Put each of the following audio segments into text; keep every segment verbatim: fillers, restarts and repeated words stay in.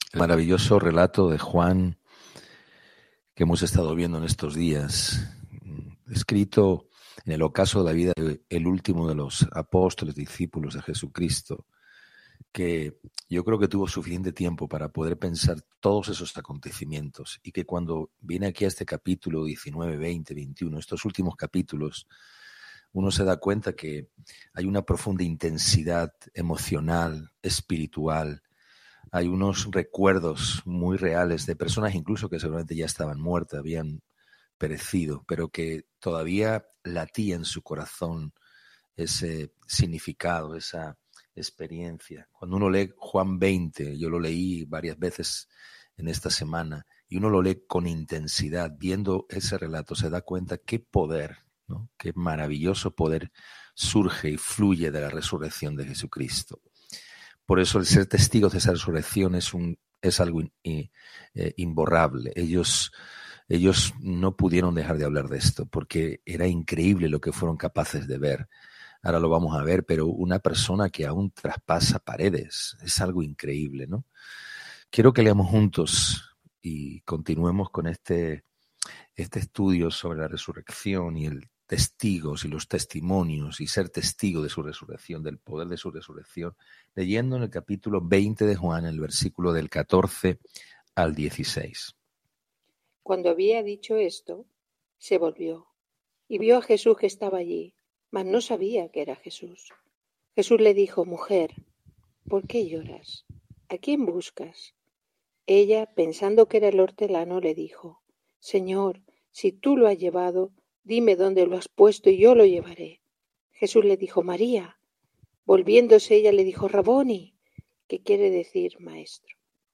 El maravilloso relato de Juan que hemos estado viendo en estos días, escrito en el ocaso de la vida del último de los apóstoles, discípulos de Jesucristo, que yo creo que tuvo suficiente tiempo para poder pensar todos esos acontecimientos y que cuando viene aquí a este capítulo diecinueve, veinte, veintiuno, estos últimos capítulos, uno se da cuenta que hay una profunda intensidad emocional, espiritual. Hay unos recuerdos muy reales de personas incluso que seguramente ya estaban muertas, habían perecido, pero que todavía latía en su corazón ese significado, esa experiencia. Cuando uno lee Juan veinte, yo lo leí varias veces en esta semana, y uno lo lee con intensidad, viendo ese relato, se da cuenta qué poder, ¿no? Qué maravilloso poder surge y fluye de la resurrección de Jesucristo. Por eso el ser testigos de esa resurrección es, un, es algo in, in, eh, imborrable. Ellos, ellos no pudieron dejar de hablar de esto porque era increíble lo que fueron capaces de ver. Ahora lo vamos a ver, pero una persona que aún traspasa paredes es algo increíble, ¿no? Quiero que leamos juntos y continuemos con este, este estudio sobre la resurrección y el testigos y los testimonios y ser testigo de su resurrección, del poder de su resurrección, leyendo en el capítulo veinte de Juan, el versículo del catorce al dieciséis. Cuando había dicho esto, se volvió y vio a Jesús que estaba allí, mas no sabía que era Jesús. Jesús le dijo: Mujer, ¿por qué lloras? ¿A quién buscas? Ella, pensando que era el hortelano, le dijo: Señor, si tú lo has llevado, dime dónde lo has puesto y yo lo llevaré. Jesús le dijo: María. Volviéndose ella le dijo: Raboni, que quiere decir maestro.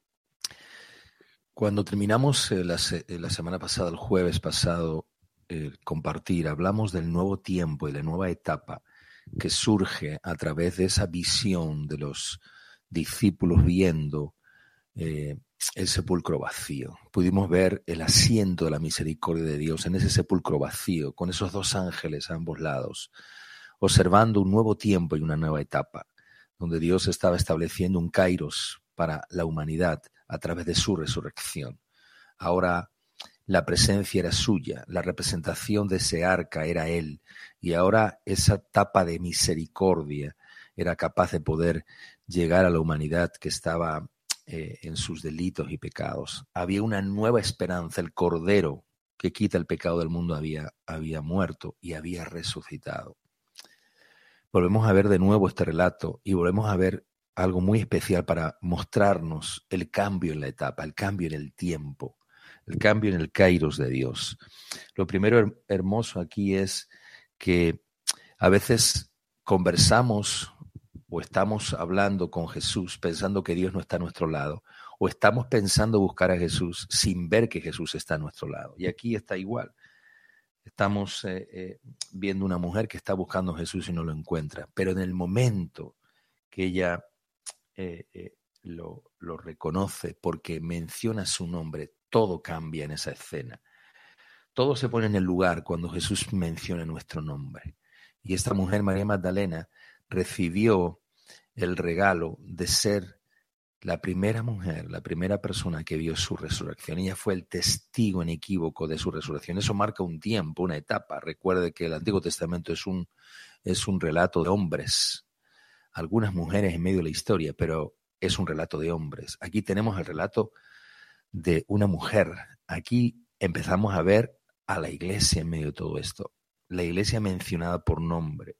Cuando terminamos eh, la, se la semana pasada, el jueves pasado, el compartir, hablamos del nuevo tiempo y la nueva etapa que surge a través de esa visión de los discípulos viendo eh, el sepulcro vacío. Pudimos ver el asiento de la misericordia de Dios en ese sepulcro vacío, con esos dos ángeles a ambos lados, observando un nuevo tiempo y una nueva etapa, donde Dios estaba estableciendo un kairos para la humanidad a través de su resurrección. Ahora la presencia era suya, la representación de ese arca era Él, y ahora esa etapa de misericordia era capaz de poder llegar a la humanidad que estaba eh, en sus delitos y pecados. Había una nueva esperanza, el Cordero que quita el pecado del mundo había, había muerto y había resucitado. Volvemos a ver de nuevo este relato y volvemos a ver algo muy especial para mostrarnos el cambio en la etapa, el cambio en el tiempo, el cambio en el kairos de Dios. Lo primero her- hermoso aquí es que a veces conversamos o estamos hablando con Jesús pensando que Dios no está a nuestro lado, o estamos pensando buscar a Jesús sin ver que Jesús está a nuestro lado. Y aquí está igual. Estamos eh, eh, viendo una mujer que está buscando a Jesús y no lo encuentra, pero en el momento que ella eh, eh, lo, lo reconoce porque menciona su nombre, todo cambia en esa escena. Todo se pone en el lugar cuando Jesús menciona nuestro nombre. Y esta mujer, María Magdalena, recibió el regalo de ser la primera mujer, la primera persona que vio su resurrección. Ella fue el testigo inequívoco de su resurrección. Eso marca un tiempo, una etapa. Recuerde que el Antiguo Testamento es un, es un relato de hombres, algunas mujeres en medio de la historia, pero es un relato de hombres. Aquí tenemos el relato de una mujer. Aquí empezamos a ver a la iglesia en medio de todo esto. La iglesia mencionada por nombre.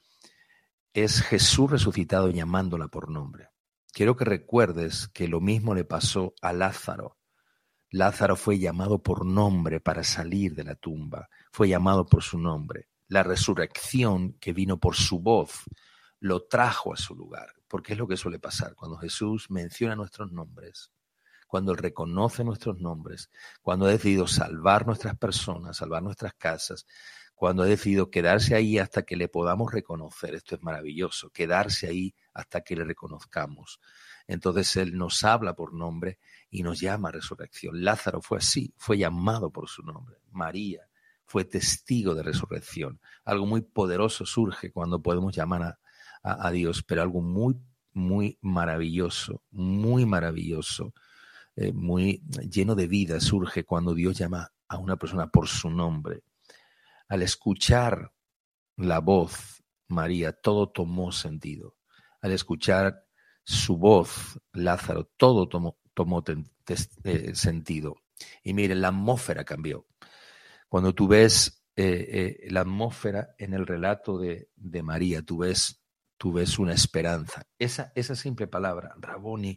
Es Jesús resucitado llamándola por nombre. Quiero que recuerdes que lo mismo le pasó a Lázaro. Lázaro fue llamado por nombre para salir de la tumba. Fue llamado por su nombre. La resurrección que vino por su voz lo trajo a su lugar. Porque es lo que suele pasar cuando Jesús menciona nuestros nombres, cuando Él reconoce nuestros nombres, cuando ha decidido salvar nuestras personas, salvar nuestras casas, cuando ha decidido quedarse ahí hasta que le podamos reconocer. Esto es maravilloso, quedarse ahí hasta que le reconozcamos. Entonces Él nos habla por nombre y nos llama a resurrección. Lázaro fue así, fue llamado por su nombre. María fue testigo de resurrección. Algo muy poderoso surge cuando podemos llamar a, a, a Dios, pero algo muy, muy maravilloso, muy maravilloso eh, muy lleno de vida surge cuando Dios llama a una persona por su nombre. Al escuchar la voz, María, todo tomó sentido. Al escuchar su voz, Lázaro, todo tomó, tomó ten, tes, eh, sentido. Y miren, la atmósfera cambió. Cuando tú ves eh, eh, la atmósfera en el relato de, de María, tú ves, tú ves una esperanza. Esa, esa simple palabra, Raboni,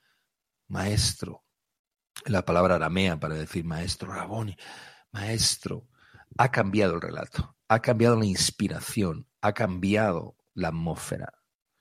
maestro, la palabra aramea para decir maestro, Raboni, maestro, ha cambiado el relato, ha cambiado la inspiración, ha cambiado la atmósfera.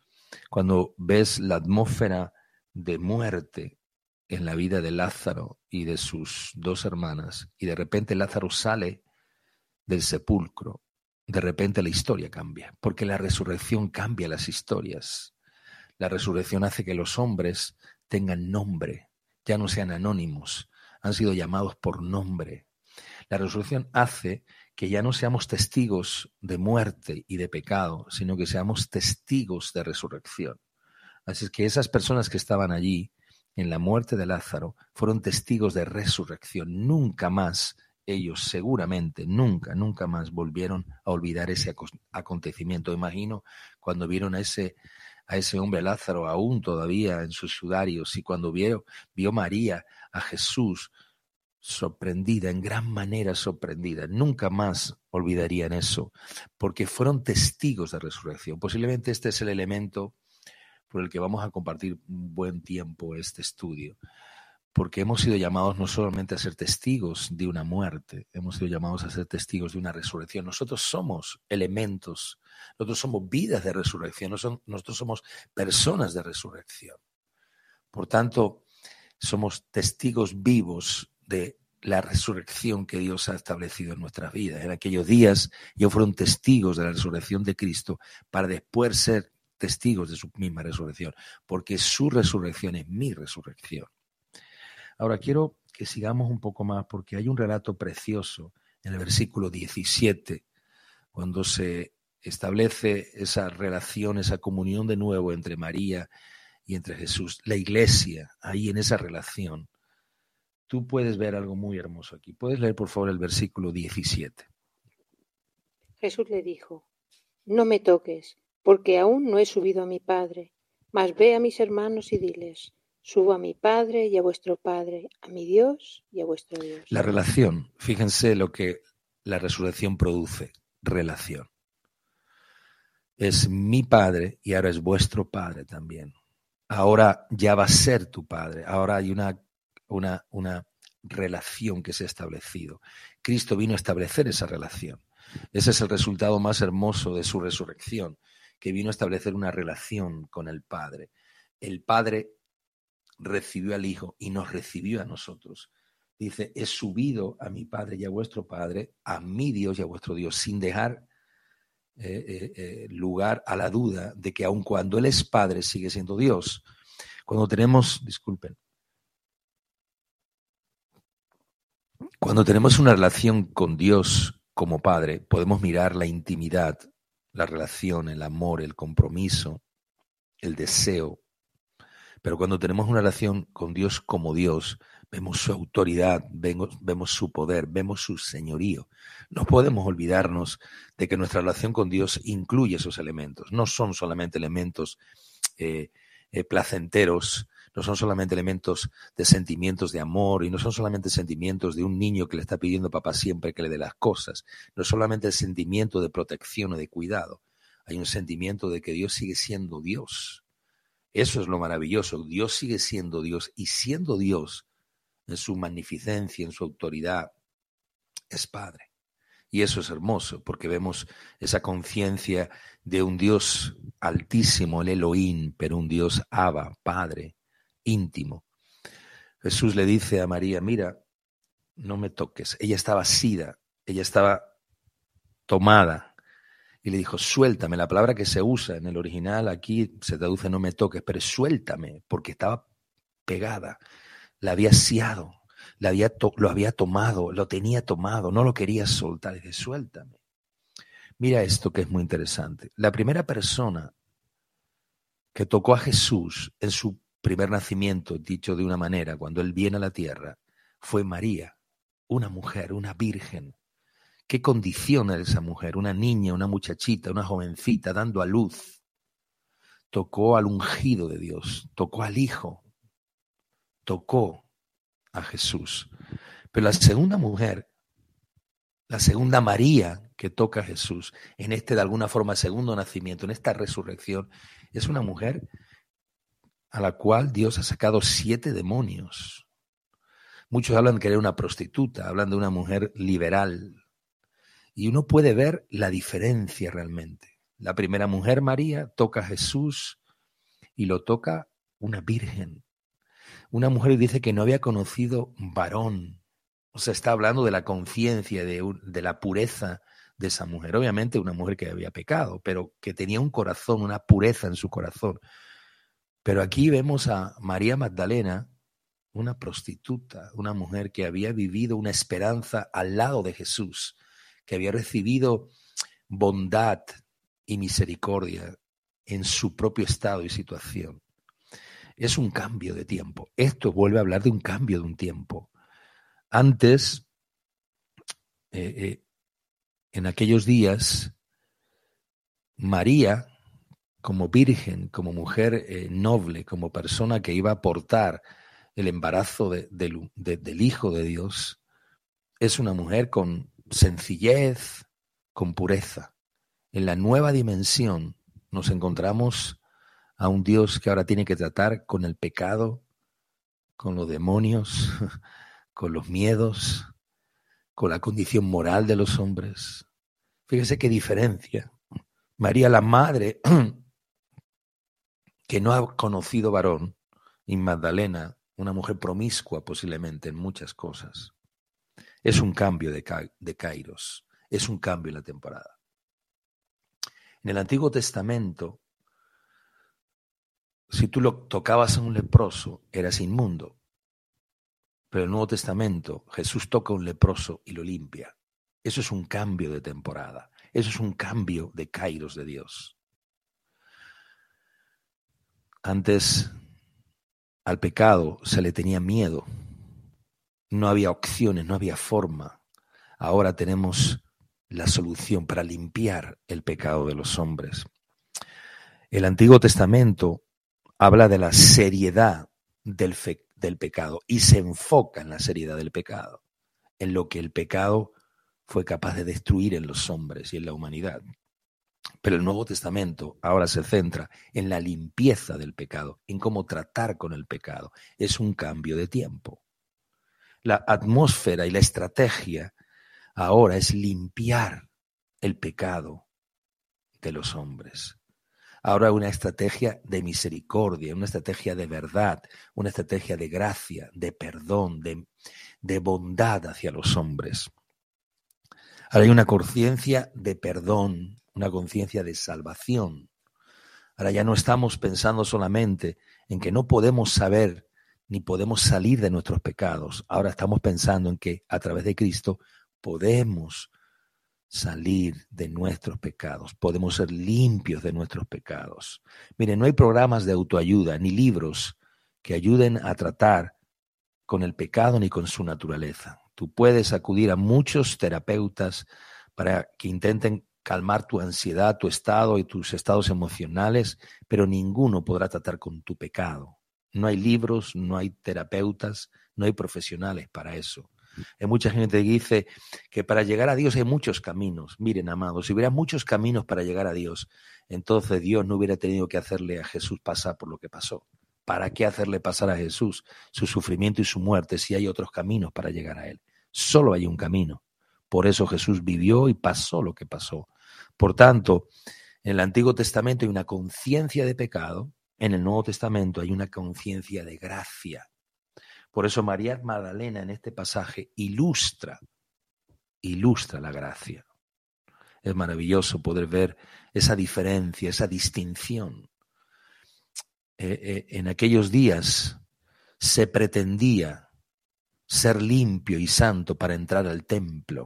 Cuando ves la atmósfera de muerte en la vida de Lázaro y de sus dos hermanas, y de repente Lázaro sale del sepulcro, de repente la historia cambia, porque la resurrección cambia las historias. La resurrección hace que los hombres tengan nombre, ya no sean anónimos, han sido llamados por nombre. La resurrección hace que ya no seamos testigos de muerte y de pecado, sino que seamos testigos de resurrección. Así es que esas personas que estaban allí en la muerte de Lázaro fueron testigos de resurrección. Nunca más ellos, seguramente, nunca, nunca más volvieron a olvidar ese acontecimiento. Imagino cuando vieron a ese, a ese hombre Lázaro aún todavía en sus sudarios, y cuando vio, vio María a Jesús sorprendida, en gran manera sorprendida. Nunca más olvidarían eso, porque fueron testigos de resurrección. Posiblemente este es el elemento por el que vamos a compartir un buen tiempo este estudio, porque hemos sido llamados no solamente a ser testigos de una muerte, hemos sido llamados a ser testigos de una resurrección. Nosotros somos elementos, nosotros somos vidas de resurrección, nosotros somos personas de resurrección. Por tanto, somos testigos vivos de la resurrección que Dios ha establecido en nuestras vidas. En aquellos días ellos fueron testigos de la resurrección de Cristo para después ser testigos de su misma resurrección, porque su resurrección es mi resurrección. Ahora quiero que sigamos un poco más, porque hay un relato precioso en el versículo diecisiete, cuando se establece esa relación, esa comunión de nuevo entre María y entre Jesús, la iglesia, ahí en esa relación. Tú puedes ver algo muy hermoso aquí. ¿Puedes leer, por favor, el versículo diecisiete? Jesús le dijo: no me toques, porque aún no he subido a mi Padre, mas ve a mis hermanos y diles: subo a mi Padre y a vuestro Padre, a mi Dios y a vuestro Dios. La relación, fíjense lo que la resurrección produce, relación. Es mi Padre y ahora es vuestro Padre también. Ahora ya va a ser tu Padre, ahora hay una, una, una relación que se ha establecido. Cristo vino a establecer esa relación. Ese es el resultado más hermoso de su resurrección, que vino a establecer una relación con el Padre. El Padre recibió al Hijo y nos recibió a nosotros. Dice: he subido a mi Padre y a vuestro Padre, a mi Dios y a vuestro Dios, sin dejar eh, eh, eh, lugar a la duda de que aun cuando Él es Padre, sigue siendo Dios. Cuando tenemos, disculpen, cuando tenemos una relación con Dios como Padre, podemos mirar la intimidad, la relación, el amor, el compromiso, el deseo. Pero cuando tenemos una relación con Dios como Dios, vemos su autoridad, vemos, vemos su poder, vemos su señorío. No podemos olvidarnos de que nuestra relación con Dios incluye esos elementos. No son solamente elementos eh, eh, placenteros, no son solamente elementos de sentimientos de amor, y no son solamente sentimientos de un niño que le está pidiendo a papá siempre que le dé las cosas. No es solamente el sentimiento de protección o de cuidado. Hay un sentimiento de que Dios sigue siendo Dios. Eso es lo maravilloso. Dios sigue siendo Dios, y siendo Dios en su magnificencia, en su autoridad, es Padre. Y eso es hermoso, porque vemos esa conciencia de un Dios altísimo, el Elohim, pero un Dios Abba, Padre, íntimo. Jesús le dice a María: mira, no me toques. Ella estaba asida, ella estaba tomada, y le dijo: suéltame. La palabra que se usa en el original aquí se traduce no me toques, pero suéltame, porque estaba pegada, la había asiado, la había to- lo había tomado, lo tenía tomado, no lo quería soltar. Y dice: suéltame. Mira esto que es muy interesante. La primera persona que tocó a Jesús en su primer nacimiento, dicho de una manera, cuando Él viene a la tierra, fue María, una mujer, una virgen. ¿Qué condición era esa mujer? Una niña, una muchachita, una jovencita dando a luz. Tocó al ungido de Dios, tocó al Hijo, tocó a Jesús. Pero la segunda mujer, la segunda María que toca a Jesús, en este de alguna forma segundo nacimiento, en esta resurrección, es una mujer a la cual Dios ha sacado siete demonios. Muchos hablan de que era una prostituta, hablan de una mujer liberal. Y uno puede ver la diferencia realmente. La primera mujer, María, toca a Jesús y lo toca una virgen. Una mujer dice que no había conocido varón. O sea, está hablando de la conciencia, de, de la pureza de esa mujer. Obviamente una mujer que había pecado, pero que tenía un corazón, una pureza en su corazón. Pero aquí vemos a María Magdalena, una prostituta, una mujer que había vivido una esperanza al lado de Jesús, que había recibido bondad y misericordia en su propio estado y situación. Es un cambio de tiempo. Esto vuelve a hablar de un cambio de un tiempo. Antes, eh, eh, en aquellos días, María, como virgen, como mujer eh, noble, como persona que iba a aportar el embarazo de, de, de, del Hijo de Dios, es una mujer con sencillez, con pureza. En la nueva dimensión nos encontramos a un Dios que ahora tiene que tratar con el pecado, con los demonios, con los miedos, con la condición moral de los hombres. Fíjese qué diferencia. María, la madre, que no ha conocido varón, y Magdalena, una mujer promiscua posiblemente en muchas cosas. Es un cambio de, de Kairos, es un cambio en la temporada. En el Antiguo Testamento, si tú lo tocabas a un leproso, eras inmundo. Pero en el Nuevo Testamento, Jesús toca a un leproso y lo limpia. Eso es un cambio de temporada. Eso es un cambio de Kairos de Dios. Antes, al pecado se le tenía miedo. No había opciones, no había forma. Ahora tenemos la solución para limpiar el pecado de los hombres. El Antiguo Testamento habla de la seriedad del, fe, del pecado y se enfoca en la seriedad del pecado, en lo que el pecado fue capaz de destruir en los hombres y en la humanidad. Pero el Nuevo Testamento ahora se centra en la limpieza del pecado, en cómo tratar con el pecado. Es un cambio de tiempo. La atmósfera y la estrategia ahora es limpiar el pecado de los hombres. Ahora una estrategia de misericordia, una estrategia de verdad, una estrategia de gracia, de perdón, de, de bondad hacia los hombres. Ahora hay una conciencia de perdón, una conciencia de salvación. Ahora ya no estamos pensando solamente en que no podemos saber ni podemos salir de nuestros pecados. Ahora estamos pensando en que a través de Cristo podemos salir de nuestros pecados, podemos ser limpios de nuestros pecados. Miren, no hay programas de autoayuda ni libros que ayuden a tratar con el pecado ni con su naturaleza. Tú puedes acudir a muchos terapeutas para que intenten calmar tu ansiedad, tu estado y tus estados emocionales, pero ninguno podrá tratar con tu pecado. No hay libros, no hay terapeutas, no hay profesionales para eso. Hay mucha gente que dice que para llegar a Dios hay muchos caminos. Miren, amados, si hubiera muchos caminos para llegar a Dios, entonces Dios no hubiera tenido que hacerle a Jesús pasar por lo que pasó. ¿Para qué hacerle pasar a Jesús su sufrimiento y su muerte si hay otros caminos para llegar a Él? Solo hay un camino. Por eso Jesús vivió y pasó lo que pasó. Por tanto, en el Antiguo Testamento hay una conciencia de pecado, en el Nuevo Testamento hay una conciencia de gracia. Por eso María Magdalena en este pasaje ilustra, ilustra la gracia. Es maravilloso poder ver esa diferencia, esa distinción. Eh, eh, en aquellos días se pretendía ser limpio y santo para entrar al templo.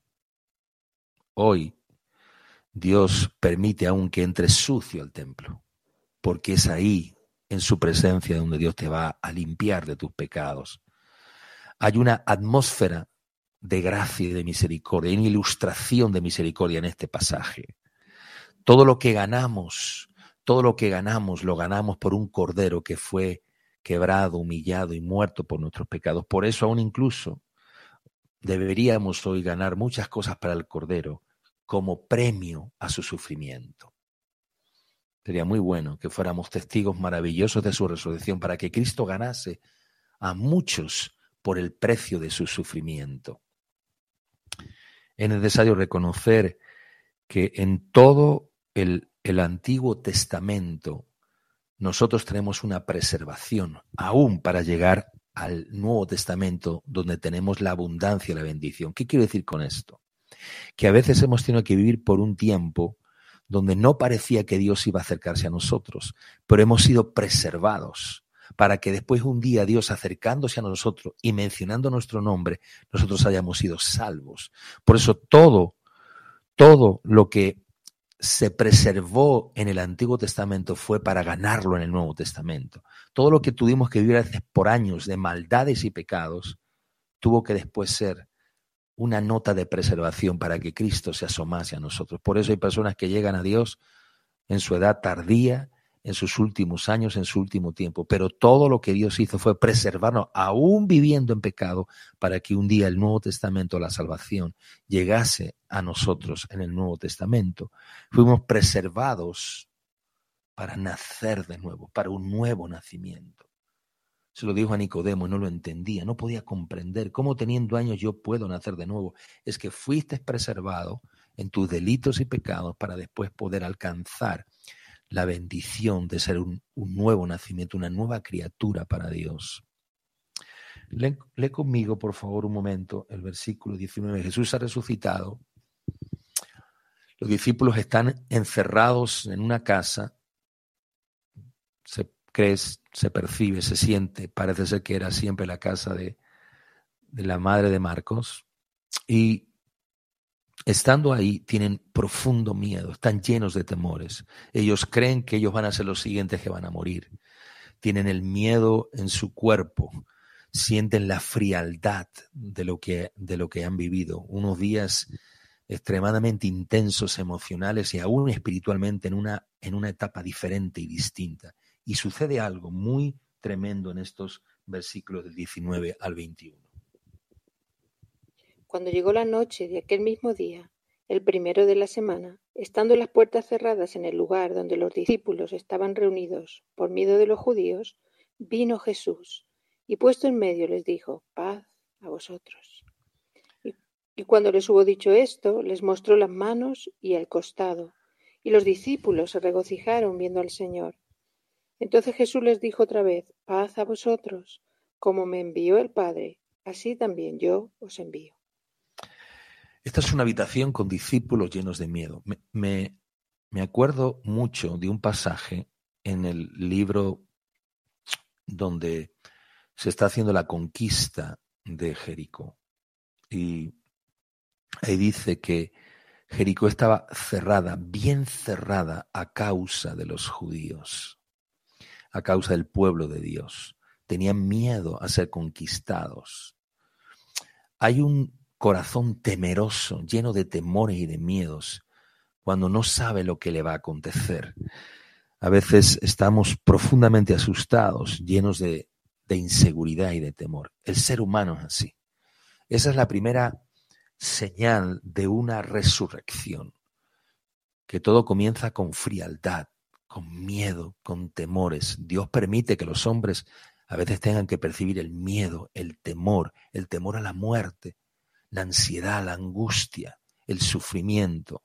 Hoy Dios permite aún que entre sucio al templo, porque es ahí en su presencia, donde Dios te va a limpiar de tus pecados. Hay una atmósfera de gracia y de misericordia, hay una ilustración de misericordia en este pasaje. Todo lo que ganamos, todo lo que ganamos, lo ganamos por un cordero que fue quebrado, humillado y muerto por nuestros pecados. Por eso aún incluso deberíamos hoy ganar muchas cosas para el cordero como premio a su sufrimiento. Sería muy bueno que fuéramos testigos maravillosos de su resurrección para que Cristo ganase a muchos por el precio de su sufrimiento. Es necesario reconocer que en todo el, el Antiguo Testamento nosotros tenemos una preservación, aún para llegar al Nuevo Testamento, donde tenemos la abundancia y la bendición. ¿Qué quiero decir con esto? Que a veces hemos tenido que vivir por un tiempo donde no parecía que Dios iba a acercarse a nosotros, pero hemos sido preservados para que después un día Dios acercándose a nosotros y mencionando nuestro nombre, nosotros hayamos sido salvos. Por eso todo, todo lo que se preservó en el Antiguo Testamento fue para ganarlo en el Nuevo Testamento. Todo lo que tuvimos que vivir hace por años de maldades y pecados tuvo que después ser una nota de preservación para que Cristo se asomase a nosotros. Por eso hay personas que llegan a Dios en su edad tardía, en sus últimos años, en su último tiempo. Pero todo lo que Dios hizo fue preservarnos, aún viviendo en pecado, para que un día el Nuevo Testamento, la salvación, llegase a nosotros en el Nuevo Testamento. Fuimos preservados para nacer de nuevo, para un nuevo nacimiento. Se lo dijo a Nicodemo y no lo entendía, no podía comprender cómo teniendo años yo puedo nacer de nuevo. Es que fuiste preservado en tus delitos y pecados para después poder alcanzar la bendición de ser un, un nuevo nacimiento, una nueva criatura para Dios. Lee, lee conmigo, por favor, un momento el versículo diecinueve. Jesús ha resucitado. Los discípulos están encerrados en una casa. Se cree, se percibe, se siente, parece ser que era siempre la casa de, de la madre de Marcos. Y estando ahí, tienen profundo miedo, están llenos de temores. Ellos creen que ellos van a ser los siguientes que van a morir. Tienen el miedo en su cuerpo, sienten la frialdad de lo que, de lo que han vivido. Unos días extremadamente intensos, emocionales y aún espiritualmente en una, en una etapa diferente y distinta. Y sucede algo muy tremendo en estos versículos del diecinueve al veintiuno. Cuando llegó la noche de aquel mismo día, el primero de la semana, estando las puertas cerradas en el lugar donde los discípulos estaban reunidos por miedo de los judíos, vino Jesús y puesto en medio les dijo: paz a vosotros. Y, y cuando les hubo dicho esto, les mostró las manos y el costado, y los discípulos se regocijaron viendo al Señor. Entonces Jesús les dijo otra vez: paz a vosotros, como me envió el Padre, así también yo os envío. Esta es una habitación con discípulos llenos de miedo. Me, me, me acuerdo mucho de un pasaje en el libro donde se está haciendo la conquista de Jericó. Y ahí dice que Jericó estaba cerrada, bien cerrada a causa de los judíos, a causa del pueblo de Dios. Tenían miedo a ser conquistados. Hay un corazón temeroso, lleno de temores y de miedos, cuando no sabe lo que le va a acontecer. A veces estamos profundamente asustados, llenos de, de inseguridad y de temor. El ser humano es así. Esa es la primera señal de una resurrección, que todo comienza con frialdad, con miedo, con temores. Dios permite que los hombres a veces tengan que percibir el miedo, el temor, el temor a la muerte, la ansiedad, la angustia, el sufrimiento.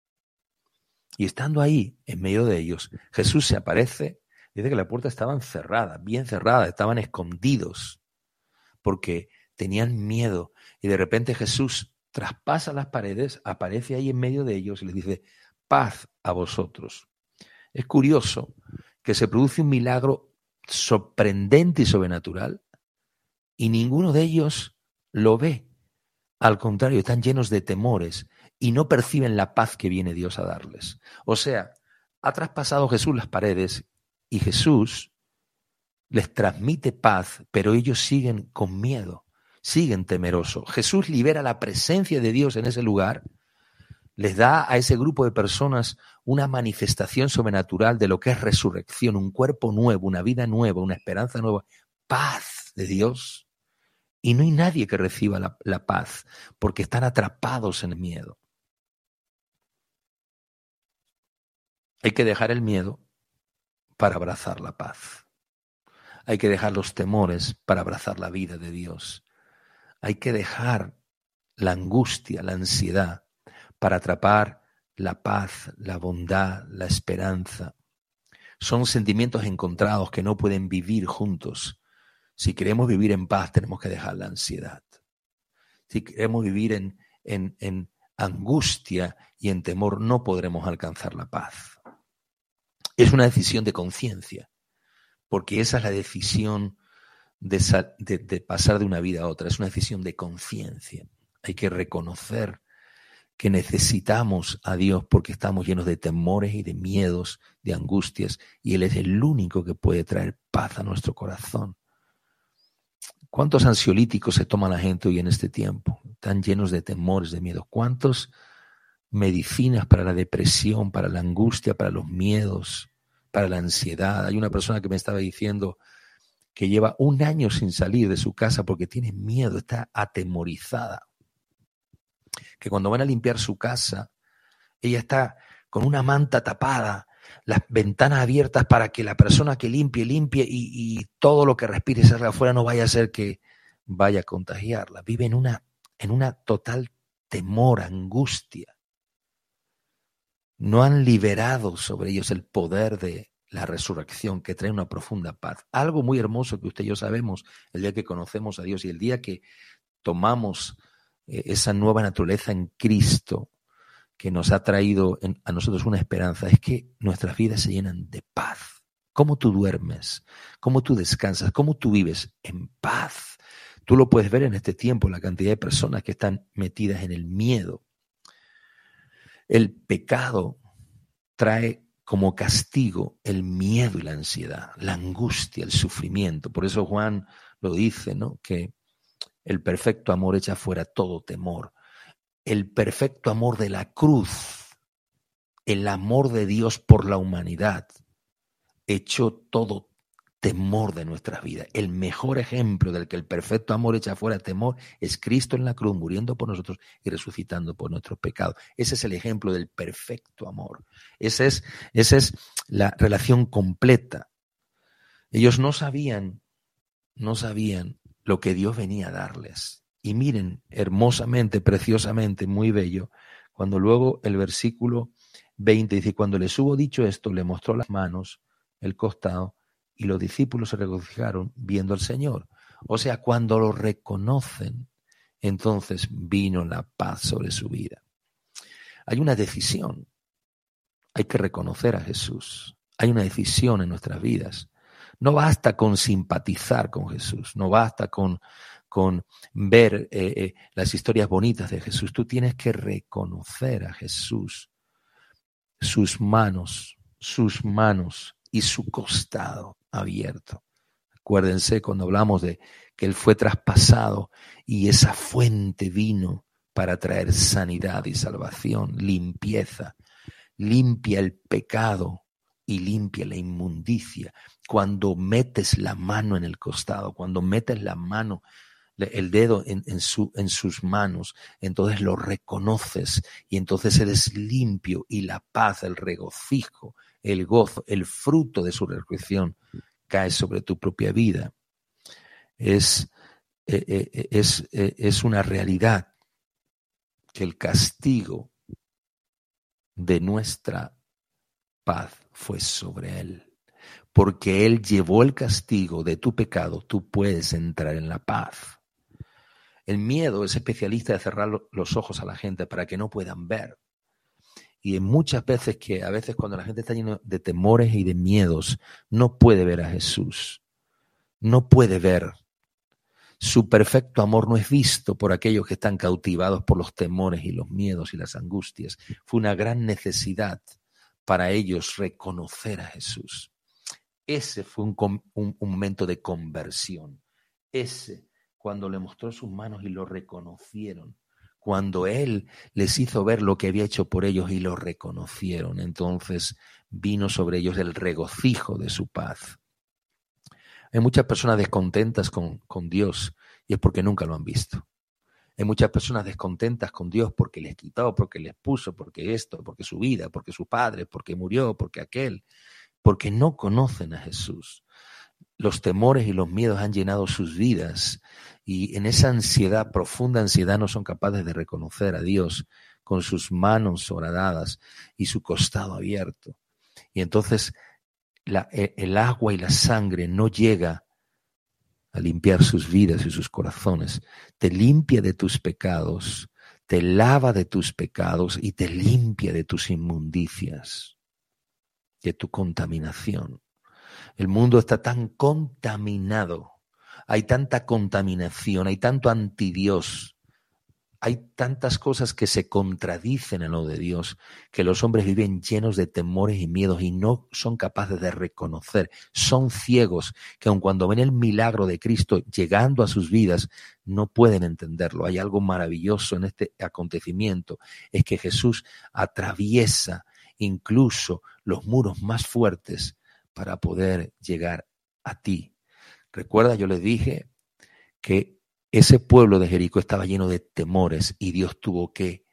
Y estando ahí, en medio de ellos, Jesús se aparece, dice que las puertas estaban cerradas, bien cerradas, estaban escondidos, porque tenían miedo. Y de repente Jesús traspasa las paredes, aparece ahí en medio de ellos y les dice: paz a vosotros. Es curioso que se produce un milagro sorprendente y sobrenatural y ninguno de ellos lo ve. Al contrario, están llenos de temores y no perciben la paz que viene Dios a darles. O sea, ha traspasado Jesús las paredes y Jesús les transmite paz, pero ellos siguen con miedo, siguen temerosos. Jesús libera la presencia de Dios en ese lugar, les da a ese grupo de personas una manifestación sobrenatural de lo que es resurrección, un cuerpo nuevo, una vida nueva, una esperanza nueva, paz de Dios. Y no hay nadie que reciba la, la paz, porque están atrapados en el miedo. Hay que dejar el miedo para abrazar la paz. Hay que dejar los temores para abrazar la vida de Dios. Hay que dejar la angustia, la ansiedad, para atrapar la paz, la bondad, la esperanza. Son sentimientos encontrados que no pueden vivir juntos. Si queremos vivir en paz, tenemos que dejar la ansiedad. Si queremos vivir en, en, en angustia y en temor, no podremos alcanzar la paz. Es una decisión de conciencia, porque esa es la decisión de, de, de pasar de una vida a otra. Es una decisión de conciencia. Hay que reconocer que necesitamos a Dios porque estamos llenos de temores y de miedos, de angustias, y Él es el único que puede traer paz a nuestro corazón. ¿Cuántos ansiolíticos se toma la gente hoy en este tiempo? Están llenos de temores, de miedos. ¿Cuántas medicinas para la depresión, para la angustia, para los miedos, para la ansiedad? Hay una persona que me estaba diciendo que lleva un año sin salir de su casa porque tiene miedo, está atemorizada. Que cuando van a limpiar su casa, ella está con una manta tapada, las ventanas abiertas para que la persona que limpie, limpie y, y todo lo que respire y salga afuera no vaya a ser que vaya a contagiarla. Vive en una, en una total temor, angustia. No han liberado sobre ellos el poder de la resurrección que trae una profunda paz. Algo muy hermoso que usted y yo sabemos el día que conocemos a Dios y el día que tomamos esa nueva naturaleza en Cristo que nos ha traído en, a nosotros una esperanza, es que nuestras vidas se llenan de paz. ¿Cómo tú duermes? ¿Cómo tú descansas? ¿Cómo tú vives? En paz. Tú lo puedes ver en este tiempo, la cantidad de personas que están metidas en el miedo. El pecado trae como castigo el miedo y la ansiedad, la angustia, el sufrimiento. Por eso Juan lo dice, ¿no? Que el perfecto amor echa fuera todo temor. El perfecto amor de la cruz, el amor de Dios por la humanidad, echó todo temor de nuestras vidas. El mejor ejemplo del que el perfecto amor echa fuera temor es Cristo en la cruz, muriendo por nosotros y resucitando por nuestros pecados. Ese es el ejemplo del perfecto amor. Esa es, esa es la relación completa. Ellos no sabían, no sabían lo que Dios venía a darles. Y miren, hermosamente, preciosamente, muy bello, cuando luego el versículo veinte dice, cuando les hubo dicho esto, le mostró las manos, el costado, y los discípulos se regocijaron viendo al Señor. O sea, cuando lo reconocen, entonces vino la paz sobre su vida. Hay una decisión. Hay que reconocer a Jesús. Hay una decisión en nuestras vidas. No basta con simpatizar con Jesús, no basta con, con ver eh, eh, las historias bonitas de Jesús. Tú tienes que reconocer a Jesús, sus manos, sus manos y su costado abierto. Acuérdense cuando hablamos de que Él fue traspasado y esa fuente vino para traer sanidad y salvación, limpieza, limpia el pecado y limpia la inmundicia. Cuando metes la mano en el costado, cuando metes la mano, el dedo en, en, su, en sus manos, entonces lo reconoces y entonces eres limpio y la paz, el regocijo, el gozo, el fruto de su resurrección cae sobre tu propia vida. Es, eh, eh, es, eh, es una realidad que el castigo de nuestra paz fue sobre Él. Porque Él llevó el castigo de tu pecado, tú puedes entrar en la paz. El miedo es especialista de cerrar los ojos a la gente para que no puedan ver. Y muchas veces que a veces cuando la gente está llena de temores y de miedos, no puede ver a Jesús. No puede ver. Su perfecto amor no es visto por aquellos que están cautivados por los temores y los miedos y las angustias. Fue una gran necesidad para ellos reconocer a Jesús. Ese fue un, un, un momento de conversión. Ese, cuando le mostró sus manos y lo reconocieron. Cuando Él les hizo ver lo que había hecho por ellos y lo reconocieron, entonces vino sobre ellos el regocijo de su paz. Hay muchas personas descontentas con, con Dios y es porque nunca lo han visto. Hay muchas personas descontentas con Dios porque les quitó, porque les puso, porque esto, porque su vida, porque su padre, porque murió, porque aquel, porque no conocen a Jesús. Los temores y los miedos han llenado sus vidas y en esa ansiedad, profunda ansiedad, no son capaces de reconocer a Dios con sus manos horadadas y su costado abierto. Y entonces la, el agua y la sangre no llega a limpiar sus vidas y sus corazones. Te limpia de tus pecados, te lava de tus pecados y te limpia de tus inmundicias, de tu contaminación. El mundo está tan contaminado, hay tanta contaminación, hay tanto antidios, hay tantas cosas que se contradicen en lo de Dios, que los hombres viven llenos de temores y miedos y no son capaces de reconocer, son ciegos, que aun cuando ven el milagro de Cristo llegando a sus vidas, no pueden entenderlo. Hay algo maravilloso en este acontecimiento, es que Jesús atraviesa incluso los muros más fuertes para poder llegar a ti. Recuerda, yo les dije que ese pueblo de Jericó estaba lleno de temores y Dios tuvo que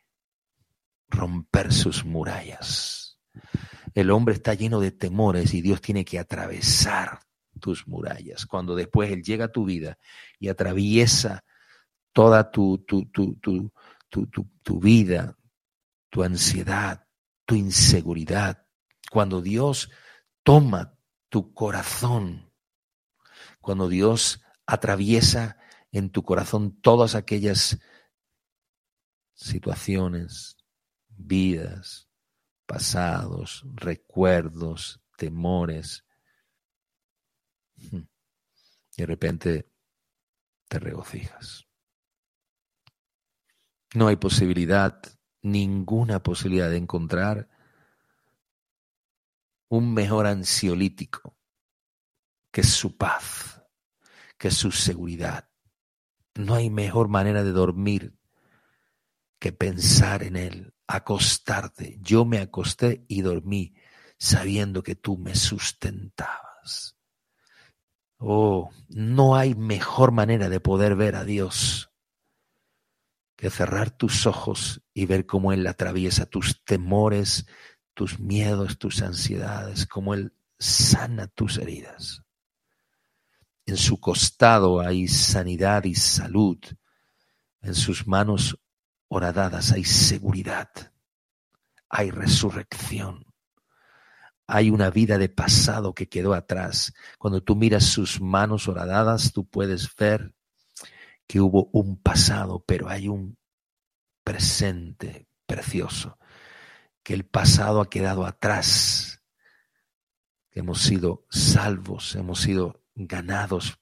romper sus murallas. El hombre está lleno de temores y Dios tiene que atravesar tus murallas. Cuando después Él llega a tu vida y atraviesa toda tu, tu, tu, tu, tu, tu, tu vida, tu ansiedad, tu inseguridad, cuando Dios toma tu corazón, cuando Dios atraviesa en tu corazón todas aquellas situaciones, vidas, pasados, recuerdos, temores, de repente te regocijas. No hay posibilidad, ninguna posibilidad de encontrar un mejor ansiolítico que su paz, que su seguridad. No hay mejor manera de dormir que pensar en Él, acostarte. Yo me acosté y dormí sabiendo que tú me sustentabas. Oh, no hay mejor manera de poder ver a Dios que cerrar tus ojos y ver cómo Él atraviesa tus temores, tus miedos, tus ansiedades, cómo Él sana tus heridas. En su costado hay sanidad y salud. En sus manos horadadas hay seguridad. Hay resurrección. Hay una vida de pasado que quedó atrás. Cuando tú miras sus manos horadadas, tú puedes ver que hubo un pasado, pero hay un presente precioso. Que el pasado ha quedado atrás. Que hemos sido salvos, hemos sido ganados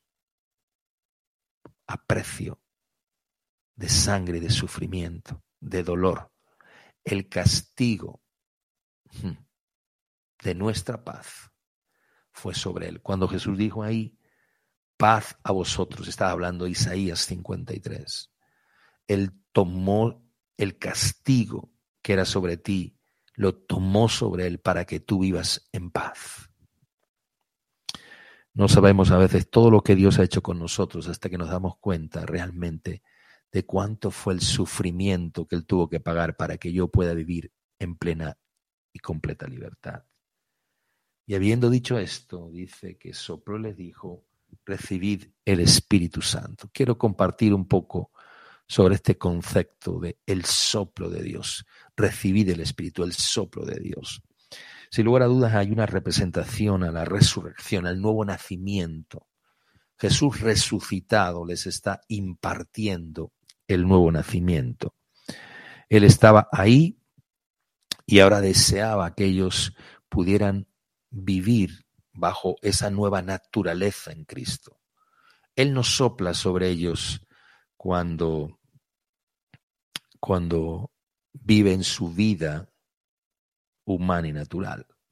a precio de sangre, de sufrimiento, de dolor. El castigo de nuestra paz fue sobre Él. Cuando Jesús dijo ahí, paz a vosotros, estaba hablando Isaías cincuenta y tres. Él tomó el castigo que era sobre ti, lo tomó sobre Él para que tú vivas en paz. No sabemos a veces todo lo que Dios ha hecho con nosotros hasta que nos damos cuenta realmente de cuánto fue el sufrimiento que Él tuvo que pagar para que yo pueda vivir en plena y completa libertad. Y habiendo dicho esto, dice que sopló y les dijo, recibid el Espíritu Santo. Quiero compartir un poco sobre este concepto de el soplo de Dios. Recibid el Espíritu, el soplo de Dios. Sin lugar a dudas hay una representación a la resurrección, al nuevo nacimiento. Jesús resucitado les está impartiendo el nuevo nacimiento. Él estaba ahí y ahora deseaba que ellos pudieran vivir bajo esa nueva naturaleza en Cristo. Él no sopla sobre ellos cuando, cuando viven su vida humana y natural.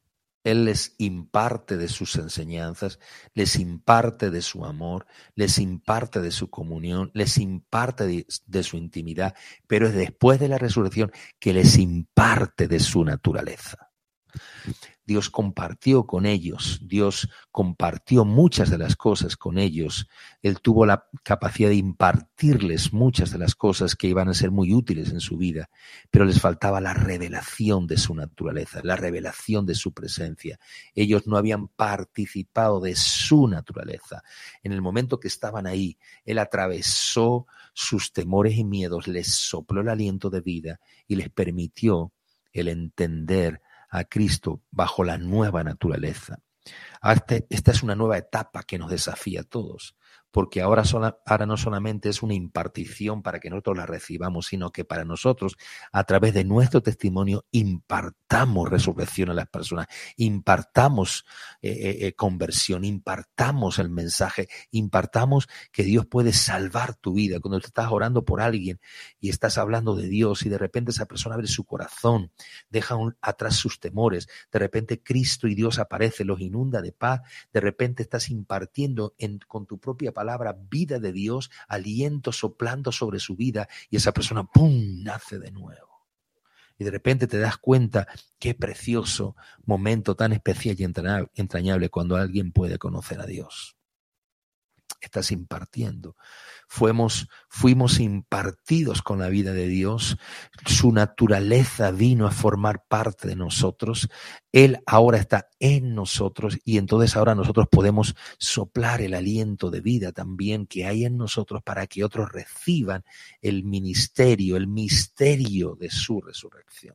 Él les imparte de sus enseñanzas, les imparte de su amor, les imparte de su comunión, les imparte de, de su intimidad, pero es después de la resurrección que les imparte de su naturaleza. Dios compartió con ellos, Dios compartió muchas de las cosas con ellos. Él tuvo la capacidad de impartirles muchas de las cosas que iban a ser muy útiles en su vida, pero les faltaba la revelación de su naturaleza, la revelación de su presencia. Ellos no habían participado de su naturaleza. En el momento que estaban ahí, Él atravesó sus temores y miedos, les sopló el aliento de vida y les permitió el entender a Cristo bajo la nueva naturaleza. Esta es una nueva etapa que nos desafía a todos, porque ahora, sola, ahora no solamente es una impartición para que nosotros la recibamos, sino que para nosotros, a través de nuestro testimonio, impartamos resurrección a las personas, impartamos eh, eh, conversión, impartamos el mensaje, impartamos que Dios puede salvar tu vida. Cuando tú estás orando por alguien y estás hablando de Dios y de repente esa persona abre su corazón, deja un, atrás sus temores, de repente Cristo y Dios aparece, los inunda de paz, de repente estás impartiendo en, con tu propia palabra vida de Dios, aliento soplando sobre su vida y esa persona ¡pum!, nace de nuevo. Y de repente te das cuenta qué precioso momento tan especial y entrañable cuando alguien puede conocer a Dios. Estás impartiendo. Fuimos, fuimos impartidos con la vida de Dios. Su naturaleza vino a formar parte de nosotros. Él ahora está en nosotros y entonces ahora nosotros podemos soplar el aliento de vida también que hay en nosotros para que otros reciban el ministerio, el misterio de su resurrección.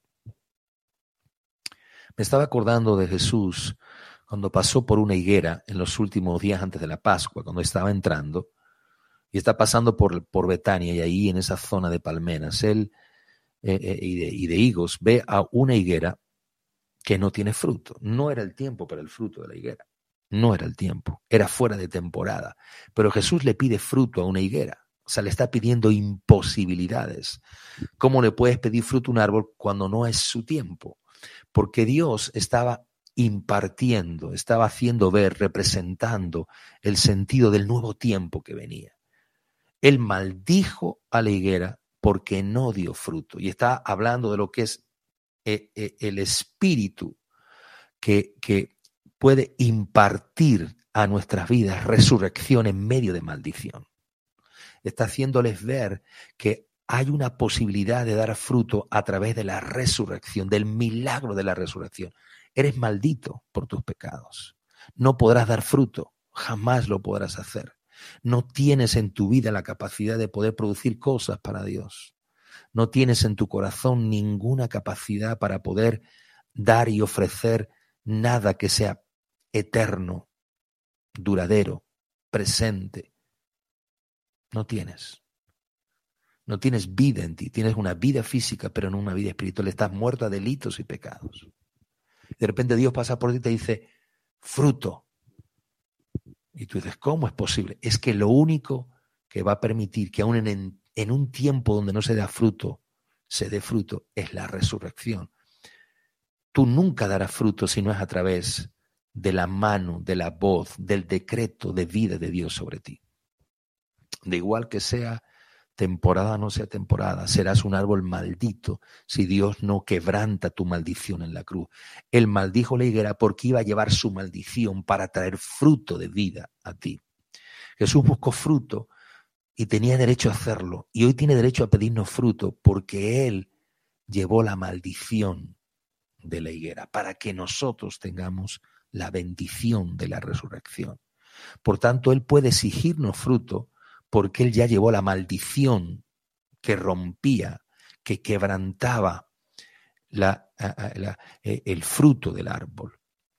Me estaba acordando de Jesús cuando pasó por una higuera en los últimos días antes de la Pascua, cuando estaba entrando y está pasando por, por Betania y ahí en esa zona de palmeras, él eh, eh, y, de, y de higos, ve a una higuera que no tiene fruto. No era el tiempo para el fruto de la higuera, no era el tiempo, era fuera de temporada, pero Jesús le pide fruto a una higuera, o sea, le está pidiendo imposibilidades. ¿Cómo le puedes pedir fruto a un árbol cuando no es su tiempo? Porque Dios estaba impartiendo, estaba haciendo ver, representando el sentido del nuevo tiempo que venía. Él maldijo a la higuera porque no dio fruto. Y está hablando de lo que es el espíritu que, que puede impartir a nuestras vidas resurrección en medio de maldición. Está haciéndoles ver que hay una posibilidad de dar fruto a través de la resurrección, del milagro de la resurrección. Eres maldito por tus pecados. No podrás dar fruto, jamás lo podrás hacer. No tienes en tu vida la capacidad de poder producir cosas para Dios. No tienes en tu corazón ninguna capacidad para poder dar y ofrecer nada que sea eterno, duradero, presente. No tienes. No tienes vida en ti. Tienes una vida física, pero no una vida espiritual. Estás muerto a delitos y pecados. De repente Dios pasa por ti y te dice, fruto. Y tú dices, ¿cómo es posible? Es que lo único que va a permitir que aún en, en un tiempo donde no se da fruto, se dé fruto, es la resurrección. Tú nunca darás fruto si no es a través de la mano, de la voz, del decreto de vida de Dios sobre ti. De igual que sea temporada o no sea temporada, serás un árbol maldito si Dios no quebranta tu maldición en la cruz. Él maldijo la higuera porque iba a llevar su maldición para traer fruto de vida a ti. Jesús buscó fruto y tenía derecho a hacerlo. Y hoy tiene derecho a pedirnos fruto porque Él llevó la maldición de la higuera para que nosotros tengamos la bendición de la resurrección. Por tanto, Él puede exigirnos fruto porque Él ya llevó la maldición que rompía, que quebrantaba la, la, la, el fruto del árbol.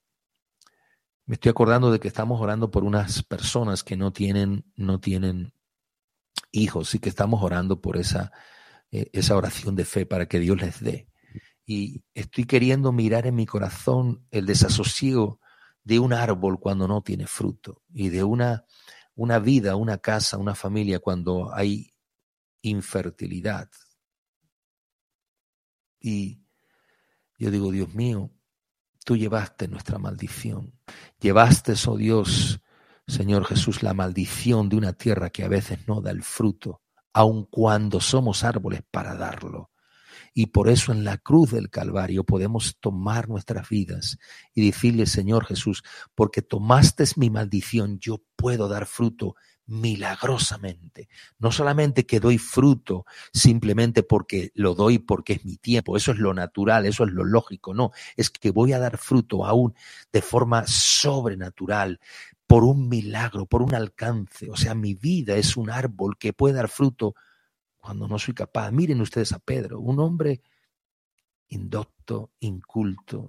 Me estoy acordando de que estamos orando por unas personas que no tienen, no tienen hijos y que estamos orando por esa, eh, esa oración de fe para que Dios les dé. Y estoy queriendo mirar en mi corazón el desasosiego de un árbol cuando no tiene fruto y de una, una vida, una casa, una familia cuando hay infertilidad. Y yo digo, Dios mío, Tú llevaste nuestra maldición. Llevaste, oh Dios, Señor Jesús, la maldición de una tierra que a veces no da el fruto, aun cuando somos árboles para darlo. Y por eso en la cruz del Calvario podemos tomar nuestras vidas y decirle, Señor Jesús, porque tomaste mi maldición, yo puedo dar fruto milagrosamente. No solamente que doy fruto simplemente porque lo doy porque es mi tiempo, eso es lo natural, eso es lo lógico, no, es que voy a dar fruto aún de forma sobrenatural, por un milagro, por un alcance. O sea, mi vida es un árbol que puede dar fruto cuando no soy capaz. Miren ustedes a Pedro, un hombre indocto, inculto,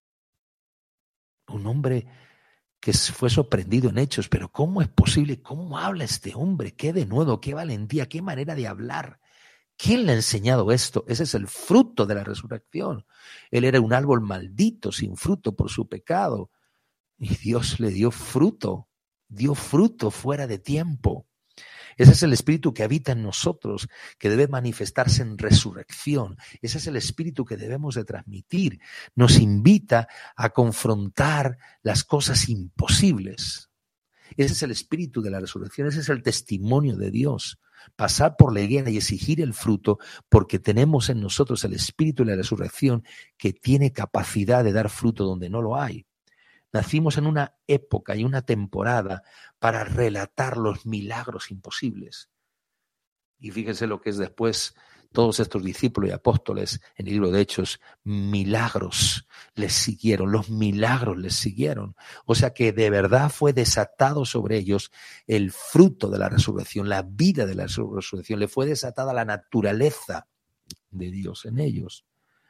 un hombre que fue sorprendido en hechos, pero ¿cómo es posible? ¿Cómo habla este hombre? ¿Qué de nuevo? ¿Qué valentía? ¿Qué manera de hablar? ¿Quién le ha enseñado esto? Ese es el fruto de la resurrección. Él era un árbol maldito, sin fruto por su pecado, y Dios le dio fruto, dio fruto fuera de tiempo. Ese es el espíritu que habita en nosotros, que debe manifestarse en resurrección. Ese es el espíritu que debemos de transmitir. Nos invita a confrontar las cosas imposibles. Ese es el espíritu de la resurrección, ese es el testimonio de Dios. Pasar por la higuera y exigir el fruto, porque tenemos en nosotros el espíritu de la resurrección que tiene capacidad de dar fruto donde no lo hay. Nacimos en una época y una temporada para relatar los milagros imposibles. Y fíjense lo que es después todos estos discípulos y apóstoles en el libro de Hechos, milagros les siguieron, los milagros les siguieron. O sea que de verdad fue desatado sobre ellos el fruto de la resurrección, la vida de la resurrección, le fue desatada la naturaleza de Dios en ellos.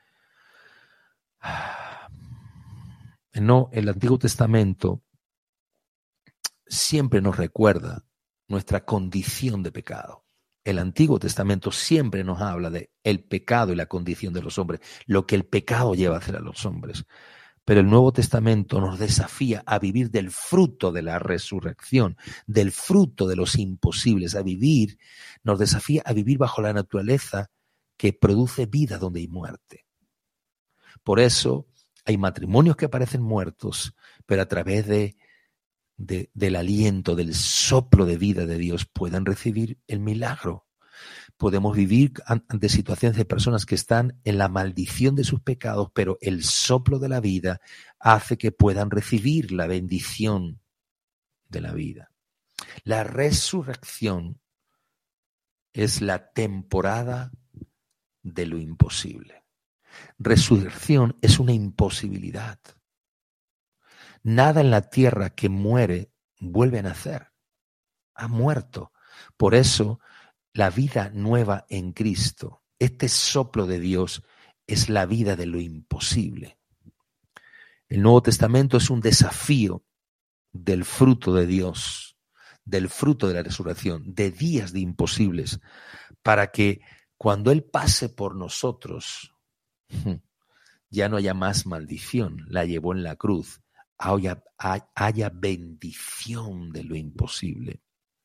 No, el Antiguo Testamento siempre nos recuerda nuestra condición de pecado. El Antiguo Testamento siempre nos habla de el pecado y la condición de los hombres, lo que el pecado lleva a hacer a los hombres. Pero el Nuevo Testamento nos desafía a vivir del fruto de la resurrección, del fruto de los imposibles, a vivir, nos desafía a vivir bajo la naturaleza que produce vida donde hay muerte. Por eso hay matrimonios que parecen muertos, pero a través de, de, del aliento, del soplo de vida de Dios pueden recibir el milagro. Podemos vivir ante situaciones de personas que están en la maldición de sus pecados, pero el soplo de la vida hace que puedan recibir la bendición de la vida. La resurrección es la temporada de lo imposible. Resurrección es una imposibilidad. Nada en la tierra que muere vuelve a nacer. Ha muerto. Por eso, la vida nueva en Cristo, este soplo de Dios, es la vida de lo imposible. El Nuevo Testamento es un desafío del fruto de Dios, del fruto de la resurrección, de días de imposibles, para que cuando Él pase por nosotros, ya no haya más maldición, la llevó en la cruz, haya, haya bendición de lo imposible.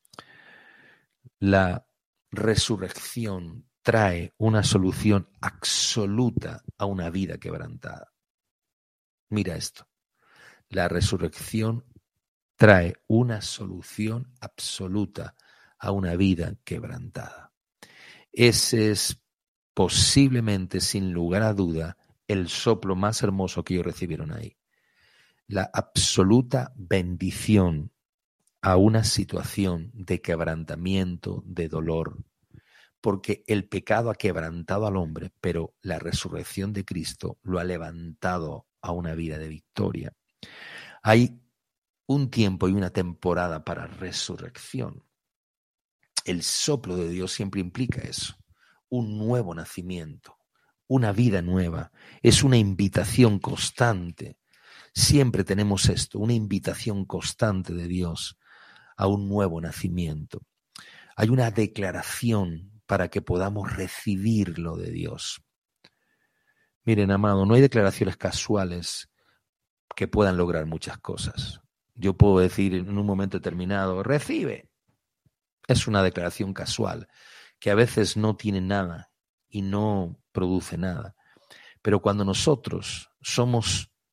La resurrección trae una solución absoluta a una vida quebrantada. Mira esto, la resurrección trae una solución absoluta a una vida quebrantada. Ese es posiblemente, sin lugar a duda, el soplo más hermoso que ellos recibieron ahí. La absoluta bendición a una situación de quebrantamiento, de dolor, porque el pecado ha quebrantado al hombre, pero la resurrección de Cristo lo ha levantado a una vida de victoria. Hay un tiempo y una temporada para resurrección. El soplo de Dios siempre implica eso, un nuevo nacimiento, una vida nueva. Es una invitación constante. Siempre tenemos esto, una invitación constante de Dios a un nuevo nacimiento. Hay una declaración para que podamos recibirlo de Dios. Miren, amado, no hay declaraciones casuales que puedan lograr muchas cosas. Yo puedo decir en un momento determinado, recibe. Es una declaración casual que a veces no tiene nada y no produce nada. Pero cuando nosotros somos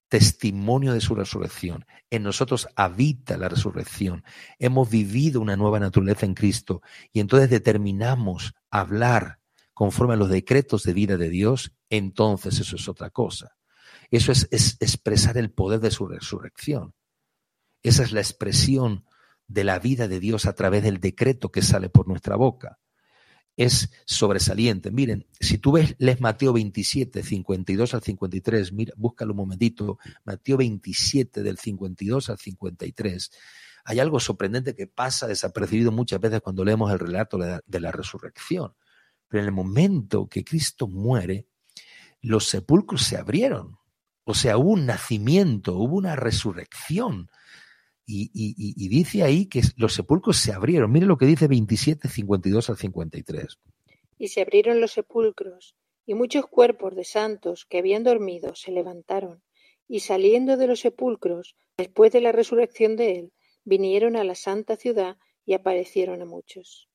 testimonio de su resurrección. En nosotros habita la resurrección. Hemos vivido una nueva naturaleza en Cristo y entonces determinamos hablar conforme a los decretos de vida de Dios. Entonces eso es otra cosa. Eso es, es expresar el poder de su resurrección. Esa es la expresión de la vida de Dios a través del decreto que sale por nuestra boca. Es sobresaliente. Miren, si tú ves, lees Mateo veintisiete, cincuenta y dos al cincuenta y tres, mira, búscalo un momentito, Mateo veintisiete del cincuenta y dos al cincuenta y tres, hay algo sorprendente que pasa desapercibido muchas veces cuando leemos el relato de la, de la resurrección. Pero en el momento que Cristo muere, los sepulcros se abrieron. O sea, hubo un nacimiento, hubo una resurrección. Y, y, y dice ahí que los sepulcros se abrieron. Mire lo que dice veintisiete, cincuenta y dos al cincuenta y tres. Y se abrieron los sepulcros, y muchos cuerpos de santos que habían dormido se levantaron, y saliendo de los sepulcros, después de la resurrección de él, vinieron a la santa ciudad y aparecieron a muchos.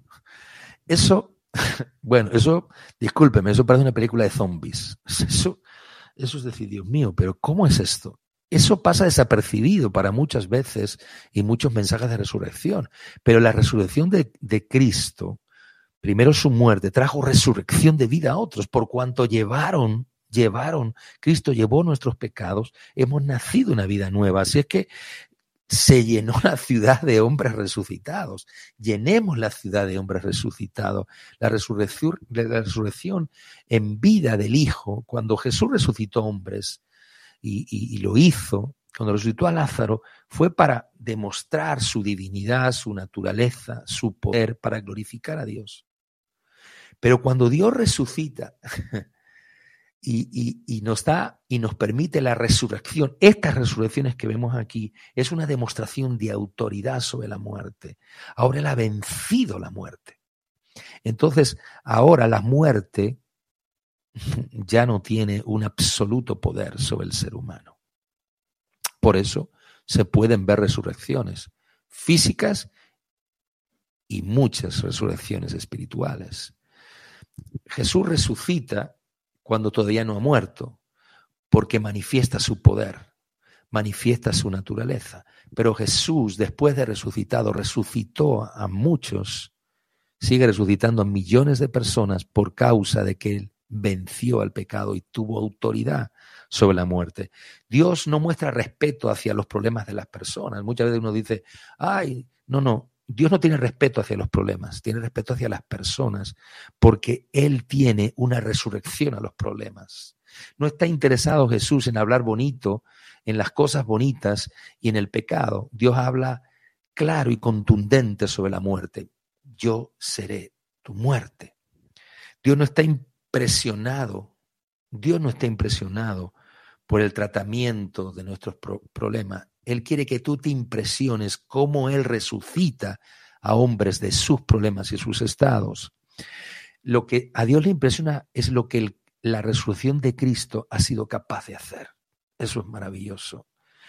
Eso, bueno, eso, discúlpeme, eso parece una película de zombies. Eso, eso es decir, Dios mío, pero ¿cómo es esto? Eso pasa desapercibido para muchas veces y muchos mensajes de resurrección. Pero la resurrección de, de Cristo, primero su muerte, trajo resurrección de vida a otros, por cuanto llevaron, llevaron, Cristo llevó nuestros pecados, hemos nacido una vida nueva. Así es que se llenó la ciudad de hombres resucitados. Llenemos la ciudad de hombres resucitados. La resurrección, la resurrección en vida del Hijo, cuando Jesús resucitó hombres, Y, y, y lo hizo, cuando resucitó a Lázaro, fue para demostrar su divinidad, su naturaleza, su poder, para glorificar a Dios. Pero cuando Dios resucita y, y, y nos da y nos permite la resurrección, estas resurrecciones que vemos aquí, es una demostración de autoridad sobre la muerte. Ahora Él ha vencido la muerte. Entonces, ahora la muerte ya no tiene un absoluto poder sobre el ser humano. Por eso se pueden ver resurrecciones físicas y muchas resurrecciones espirituales. Jesús resucita cuando todavía no ha muerto, porque manifiesta su poder, manifiesta su naturaleza. Pero Jesús, después de resucitado, resucitó a muchos, sigue resucitando a millones de personas por causa de que Él venció al pecado y tuvo autoridad sobre la muerte. Dios no muestra respeto hacia los problemas de las personas. Muchas veces uno dice, ay, no, no, Dios no tiene respeto hacia los problemas, tiene respeto hacia las personas, porque Él tiene una resurrección a los problemas. No está interesado Jesús en hablar bonito, en las cosas bonitas y en el pecado. Dios habla claro y contundente sobre la muerte. Yo seré tu muerte. Dios no está impresionado, Dios no está impresionado por el tratamiento de nuestros pro- problemas. Él quiere que tú te impresiones cómo Él resucita a hombres de sus problemas y sus estados. Lo que a Dios le impresiona es lo que el, la resurrección de Cristo ha sido capaz de hacer. Eso es maravilloso.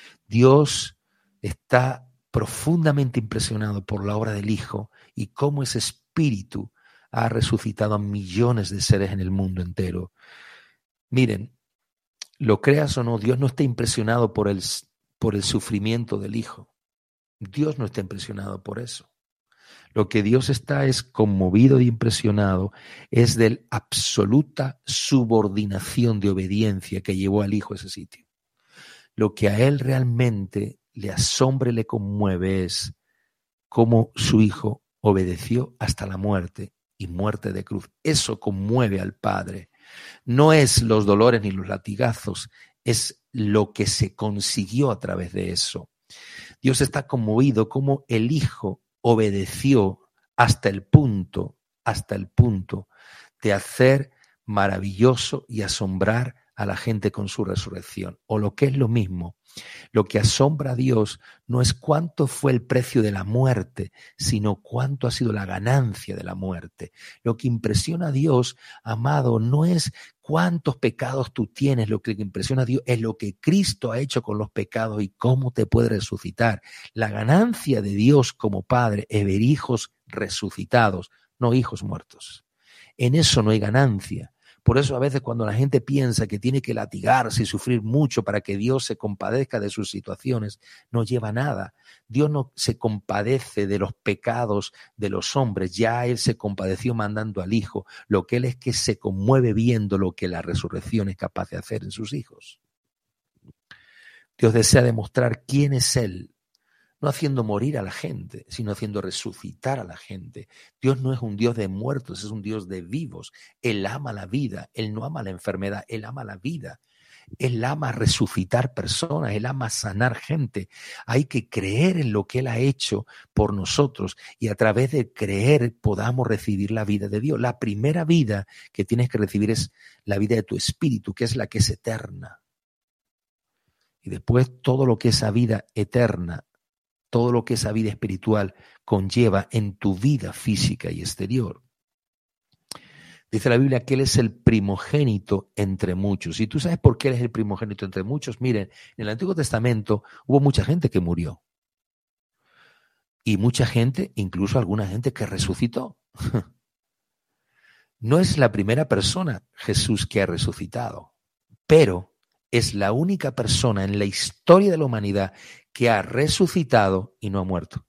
Dios está profundamente impresionado por la obra del Hijo y cómo ese espíritu ha resucitado a millones de seres en el mundo entero. Miren, lo creas o no, Dios no está impresionado por el, por el sufrimiento del Hijo. Dios no está impresionado por eso. Lo que Dios está es conmovido y impresionado es de la absoluta subordinación de obediencia que llevó al Hijo a ese sitio. Lo que a Él realmente le asombra y le conmueve es cómo su Hijo obedeció hasta la muerte y muerte de cruz. Eso conmueve al Padre. No es los dolores ni los latigazos, es lo que se consiguió a través de eso. Dios está conmovido como el Hijo obedeció hasta el punto, hasta el punto de hacer maravilloso y asombrar a la gente con su resurrección. O lo que es lo mismo, lo que asombra a Dios no es cuánto fue el precio de la muerte, sino cuánto ha sido la ganancia de la muerte. Lo que impresiona a Dios, amado, no es cuántos pecados tú tienes, lo que impresiona a Dios es lo que Cristo ha hecho con los pecados y cómo te puede resucitar. La ganancia de Dios como Padre es ver hijos resucitados, no hijos muertos. En eso no hay ganancia, Por eso a veces cuando la gente piensa que tiene que latigarse y sufrir mucho para que Dios se compadezca de sus situaciones, no lleva nada. Dios no se compadece de los pecados de los hombres, ya Él se compadeció mandando al Hijo. Lo que Él es que se conmueve viendo lo que la resurrección es capaz de hacer en sus hijos. Dios desea demostrar quién es Él, no haciendo morir a la gente, sino haciendo resucitar a la gente. Dios no es un Dios de muertos, es un Dios de vivos. Él ama la vida, Él no ama la enfermedad, Él ama la vida. Él ama resucitar personas, Él ama sanar gente. Hay que creer en lo que Él ha hecho por nosotros y a través de creer podamos recibir la vida de Dios. La primera vida que tienes que recibir es la vida de tu espíritu, que es la que es eterna. Y después todo lo que esa vida eterna, todo lo que esa vida espiritual conlleva en tu vida física y exterior. Dice la Biblia que Él es el primogénito entre muchos. ¿Y tú sabes por qué Él es el primogénito entre muchos? Miren, en el Antiguo Testamento hubo mucha gente que murió. Y mucha gente, incluso alguna gente que resucitó. No es la primera persona, Jesús, que ha resucitado, pero es la única persona en la historia de la humanidad que ha resucitado y no ha muerto.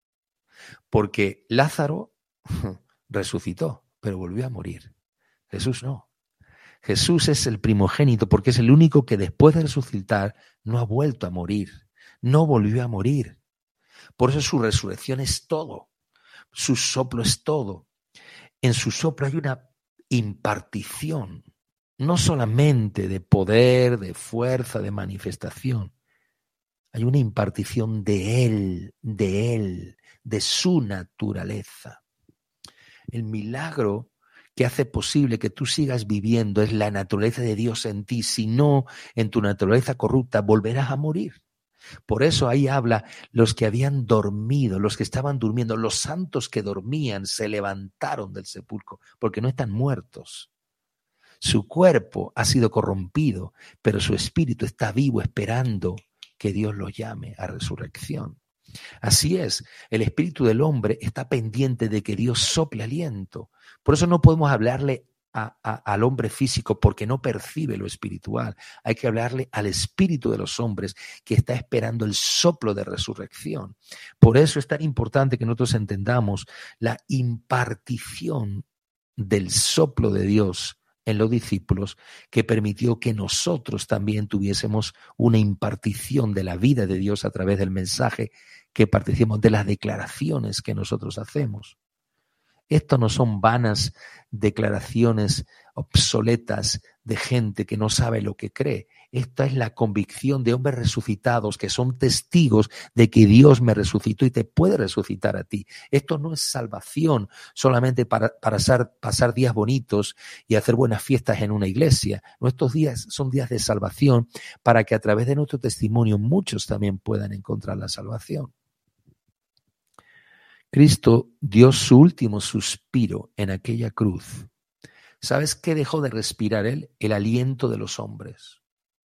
Porque Lázaro resucitó, pero volvió a morir. Jesús no. Jesús es el primogénito porque es el único que después de resucitar no ha vuelto a morir, no volvió a morir. Por eso su resurrección es todo, su soplo es todo. En su soplo hay una impartición, no solamente de poder, de fuerza, de manifestación. Hay una impartición de Él, de Él, de su naturaleza. El milagro que hace posible que tú sigas viviendo es la naturaleza de Dios en ti. Si no, en tu naturaleza corrupta volverás a morir. Por eso ahí habla los que habían dormido, los que estaban durmiendo, los santos que dormían se levantaron del sepulcro porque no están muertos. Su cuerpo ha sido corrompido, pero su espíritu está vivo esperando que Dios lo llame a resurrección. Así es, el espíritu del hombre está pendiente de que Dios sople aliento. Por eso no podemos hablarle a, a, al hombre físico porque no percibe lo espiritual. Hay que hablarle al espíritu de los hombres que está esperando el soplo de resurrección. Por eso es tan importante que nosotros entendamos la impartición del soplo de Dios en los discípulos, que permitió que nosotros también tuviésemos una impartición de la vida de Dios a través del mensaje que participamos, de las declaraciones que nosotros hacemos. Esto no son vanas declaraciones obsoletas de gente que no sabe lo que cree. Esta es la convicción de hombres resucitados que son testigos de que Dios me resucitó y te puede resucitar a ti. Esto no es salvación solamente para, para pasar, pasar días bonitos y hacer buenas fiestas en una iglesia. Nuestros días son días de salvación para que a través de nuestro testimonio muchos también puedan encontrar la salvación. Cristo dio su último suspiro en aquella cruz. ¿Sabes qué dejó de respirar Él? El aliento de los hombres.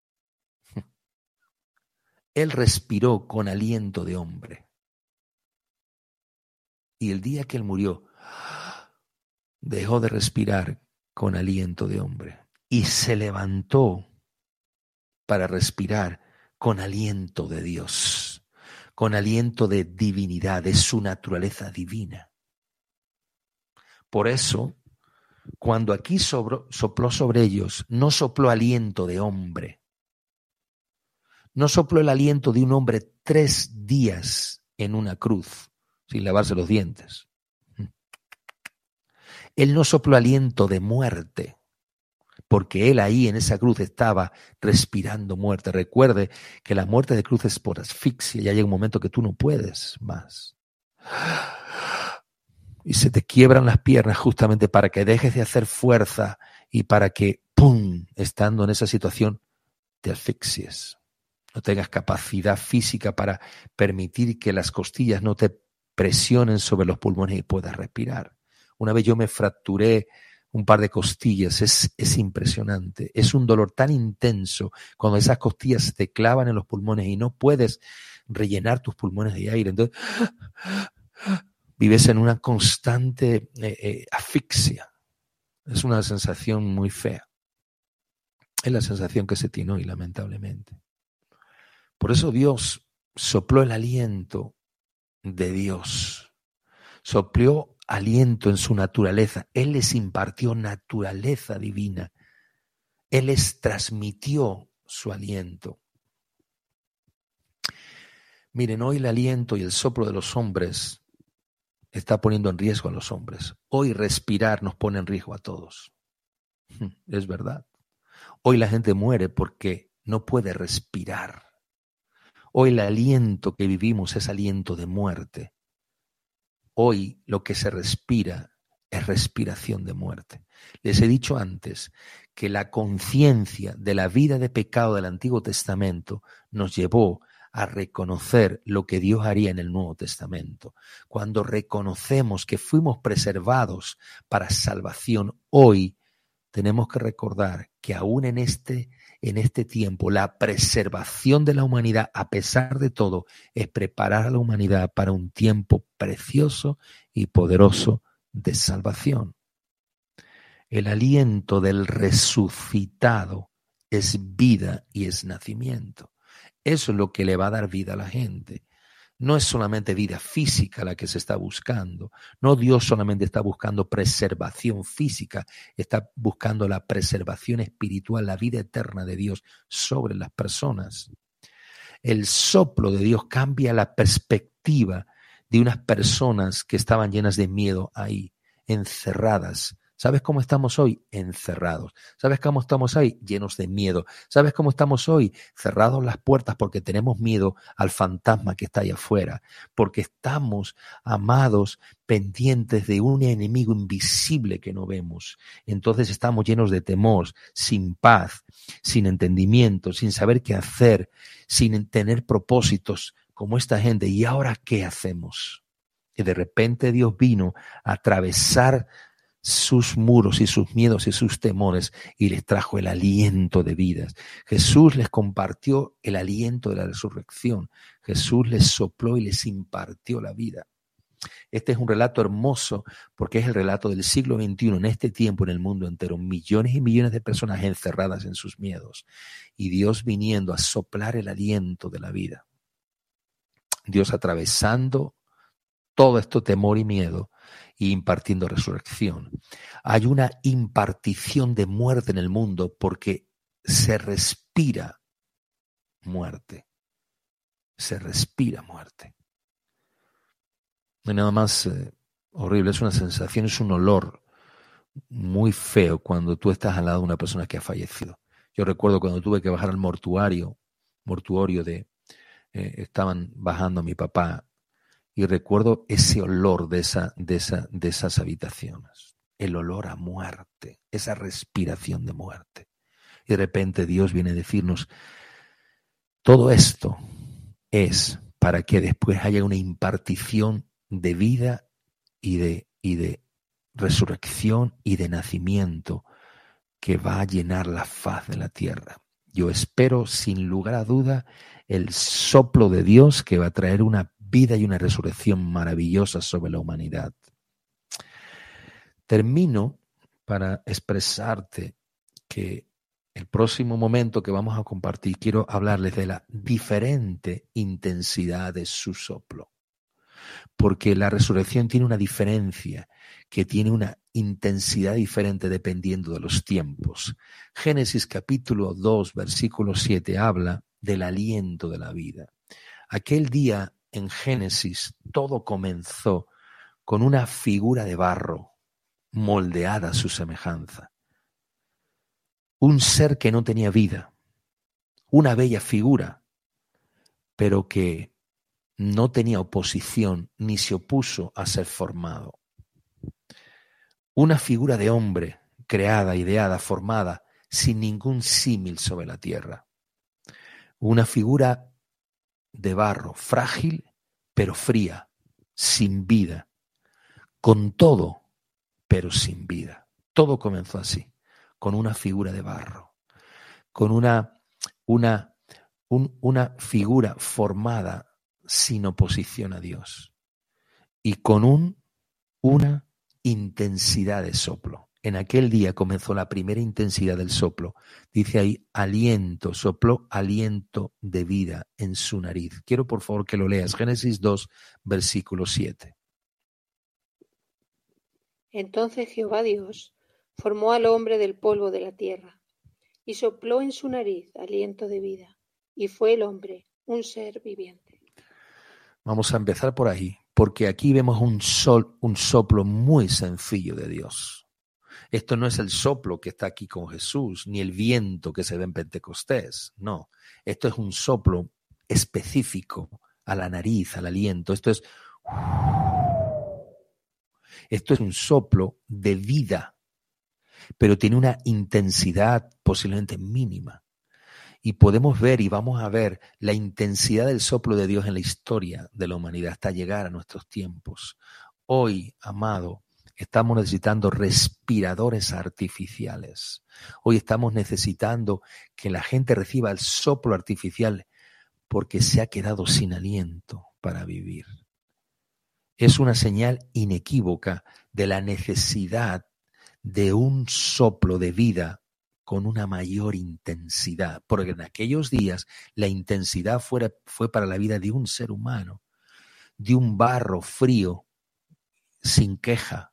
Él respiró con aliento de hombre. Y el día que Él murió, dejó de respirar con aliento de hombre. Y se levantó para respirar con aliento de Dios, con aliento de divinidad, de su naturaleza divina. Por eso, cuando aquí sobró, sopló sobre ellos, no sopló aliento de hombre. No sopló el aliento de un hombre tres días en una cruz, sin lavarse los dientes. Él no sopló aliento de muerte, porque él ahí en esa cruz estaba respirando muerte. Recuerde que la muerte de cruz es por asfixia, ya llega un momento que tú no puedes más. Y se te quiebran las piernas justamente para que dejes de hacer fuerza y para que, ¡pum!, estando en esa situación, te asfixies. No tengas capacidad física para permitir que las costillas no te presionen sobre los pulmones y puedas respirar. Una vez yo me fracturé un par de costillas, es, es impresionante. Es un dolor tan intenso cuando esas costillas te clavan en los pulmones y no puedes rellenar tus pulmones de aire. Entonces, vives en una constante eh, eh, asfixia. Es una sensación muy fea. Es la sensación que se tiene hoy, lamentablemente. Por eso Dios sopló el aliento de Dios. Sopló aliento en su naturaleza. Él les impartió naturaleza divina. Él les transmitió su aliento. Miren, hoy el aliento y el soplo de los hombres está poniendo en riesgo a los hombres. Hoy respirar nos pone en riesgo a todos. Es verdad. Hoy la gente muere porque no puede respirar. Hoy el aliento que vivimos es aliento de muerte. Hoy lo que se respira es respiración de muerte. Les he dicho antes que la conciencia de la vida de pecado del Antiguo Testamento nos llevó a reconocer lo que Dios haría en el Nuevo Testamento. Cuando reconocemos que fuimos preservados para salvación, hoy tenemos que recordar que aún en este, en este tiempo la preservación de la humanidad, a pesar de todo, es preparar a la humanidad para un tiempo precioso y poderoso de salvación. El aliento del resucitado es vida y es nacimiento. Eso es lo que le va a dar vida a la gente. No es solamente vida física la que se está buscando. No, Dios solamente está buscando preservación física, está buscando la preservación espiritual, la vida eterna de Dios sobre las personas. El soplo de Dios cambia la perspectiva de unas personas que estaban llenas de miedo ahí, encerradas. ¿Sabes cómo estamos hoy? Encerrados. ¿Sabes cómo estamos hoy? Llenos de miedo. ¿Sabes cómo estamos hoy? Cerrados las puertas porque tenemos miedo al fantasma que está allá afuera. Porque estamos, amados, pendientes de un enemigo invisible que no vemos. Entonces estamos llenos de temor, sin paz, sin entendimiento, sin saber qué hacer, sin tener propósitos como esta gente. ¿Y ahora qué hacemos? Y de repente Dios vino a atravesar sus muros y sus miedos y sus temores y les trajo el aliento de vidas. Jesús les compartió el aliento de la resurrección. Jesús les sopló y les impartió la vida. Este es un relato hermoso porque es el relato del siglo veintiuno en este tiempo en el mundo entero. Millones y millones de personas encerradas en sus miedos y Dios viniendo a soplar el aliento de la vida. Dios atravesando todo esto temor y miedo y impartiendo resurrección. Hay una impartición de muerte en el mundo porque se respira muerte. Se respira muerte. No hay nada más eh, horrible, es una sensación, es un olor muy feo cuando tú estás al lado de una persona que ha fallecido. Yo recuerdo cuando tuve que bajar al mortuario, mortuorio de, eh, estaban bajando a mi papá. Y recuerdo ese olor de, esa, de, esa, de esas habitaciones, el olor a muerte, esa respiración de muerte. Y de repente Dios viene a decirnos, todo esto es para que después haya una impartición de vida y de, y de resurrección y de nacimiento que va a llenar la faz de la tierra. Yo espero sin lugar a duda el soplo de Dios que va a traer una vida y una resurrección maravillosa sobre la humanidad. Termino para expresarte que el próximo momento que vamos a compartir, quiero hablarles de la diferente intensidad de su soplo. Porque la resurrección tiene una diferencia, que tiene una intensidad diferente dependiendo de los tiempos. Génesis capítulo dos, versículo siete, habla del aliento de la vida. Aquel día en Génesis todo comenzó con una figura de barro moldeada a su semejanza. Un ser que no tenía vida, una bella figura, pero que no tenía oposición ni se opuso a ser formado. Una figura de hombre creada, ideada, formada, sin ningún símil sobre la tierra. Una figura de barro, frágil, pero fría, sin vida, con todo, pero sin vida. Todo comenzó así, con una figura de barro, con una, una, un, una figura formada sin oposición a Dios y con un, una intensidad de soplo. En aquel día comenzó la primera intensidad del soplo. Dice ahí, aliento, sopló aliento de vida en su nariz. Quiero por favor que lo leas. Génesis dos, versículo siete. Entonces Jehová Dios formó al hombre del polvo de la tierra y sopló en su nariz aliento de vida, y fue el hombre un ser viviente. Vamos a empezar por ahí, porque aquí vemos un, sol, un soplo muy sencillo de Dios. Esto no es el soplo que está aquí con Jesús, ni el viento que se ve en Pentecostés, no. Esto es un soplo específico a la nariz, al aliento. Esto es, esto es un soplo de vida, pero tiene una intensidad posiblemente mínima. Y podemos ver y vamos a ver la intensidad del soplo de Dios en la historia de la humanidad hasta llegar a nuestros tiempos. Hoy, amado, estamos necesitando respiradores artificiales. Hoy estamos necesitando que la gente reciba el soplo artificial porque se ha quedado sin aliento para vivir. Es una señal inequívoca de la necesidad de un soplo de vida con una mayor intensidad, porque en aquellos días la intensidad fue, fue para la vida de un ser humano, de un barro frío, sin queja,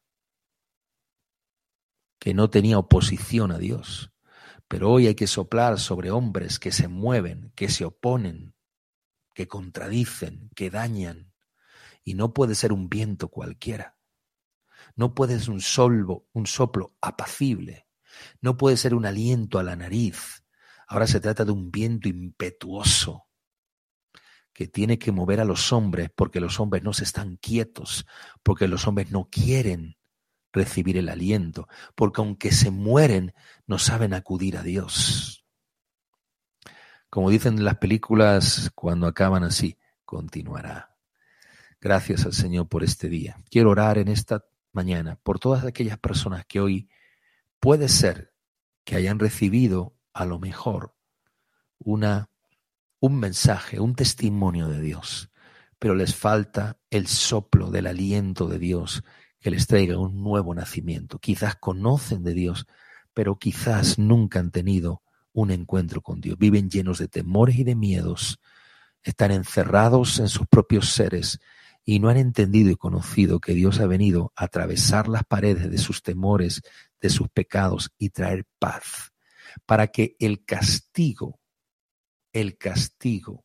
que no tenía oposición a Dios. Pero hoy hay que soplar sobre hombres que se mueven, que se oponen, que contradicen, que dañan. Y no puede ser un viento cualquiera. No puede ser un solvo, un soplo apacible. No puede ser un aliento a la nariz. Ahora se trata de un viento impetuoso que tiene que mover a los hombres, porque los hombres no se están quietos, porque los hombres no quieren recibir el aliento, porque aunque se mueren, no saben acudir a Dios. Como dicen las películas cuando acaban así, continuará. Gracias al Señor por este día. Quiero orar en esta mañana por todas aquellas personas que hoy puede ser que hayan recibido a lo mejor una, un mensaje, un testimonio de Dios, pero les falta el soplo del aliento de Dios que les traiga un nuevo nacimiento. Quizás conocen de Dios, pero quizás nunca han tenido un encuentro con Dios. Viven llenos de temores y de miedos, están encerrados en sus propios seres y no han entendido y conocido que Dios ha venido a atravesar las paredes de sus temores, de sus pecados y traer paz, para que el castigo, el castigo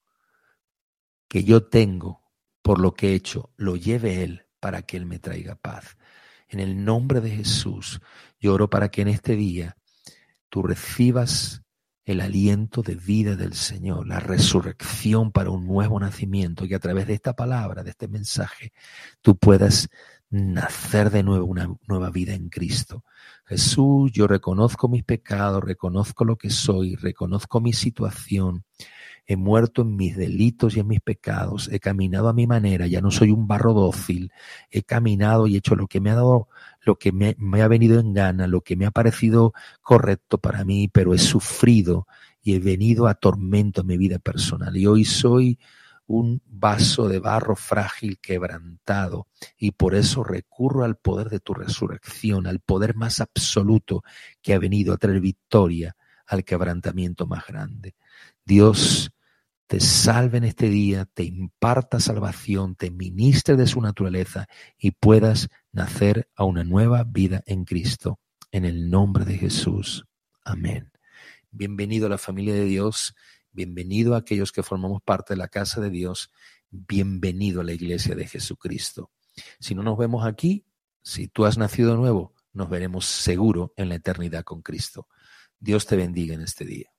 que yo tengo por lo que he hecho, lo lleve Él para que Él me traiga paz. En el nombre de Jesús, yo oro para que en este día tú recibas el aliento de vida del Señor, la resurrección para un nuevo nacimiento, y a través de esta palabra, de este mensaje, tú puedas nacer de nuevo una nueva vida en Cristo. Jesús, yo reconozco mis pecados, reconozco lo que soy, reconozco mi situación. He muerto en mis delitos y en mis pecados, he caminado a mi manera, ya no soy un barro dócil, he caminado y hecho lo que me ha dado, lo que me, me ha venido en gana, lo que me ha parecido correcto para mí, pero he sufrido y he venido a tormento en mi vida personal. Y hoy soy un vaso de barro frágil, quebrantado, y por eso recurro al poder de tu resurrección, al poder más absoluto que ha venido a traer victoria al quebrantamiento más grande. Dios te salve en este día, te imparta salvación, te ministre de su naturaleza y puedas nacer a una nueva vida en Cristo. En el nombre de Jesús. Amén. Bienvenido a la familia de Dios, bienvenido a aquellos que formamos parte de la casa de Dios, bienvenido a la iglesia de Jesucristo. Si no nos vemos aquí, si tú has nacido de nuevo, nos veremos seguro en la eternidad con Cristo. Dios te bendiga en este día.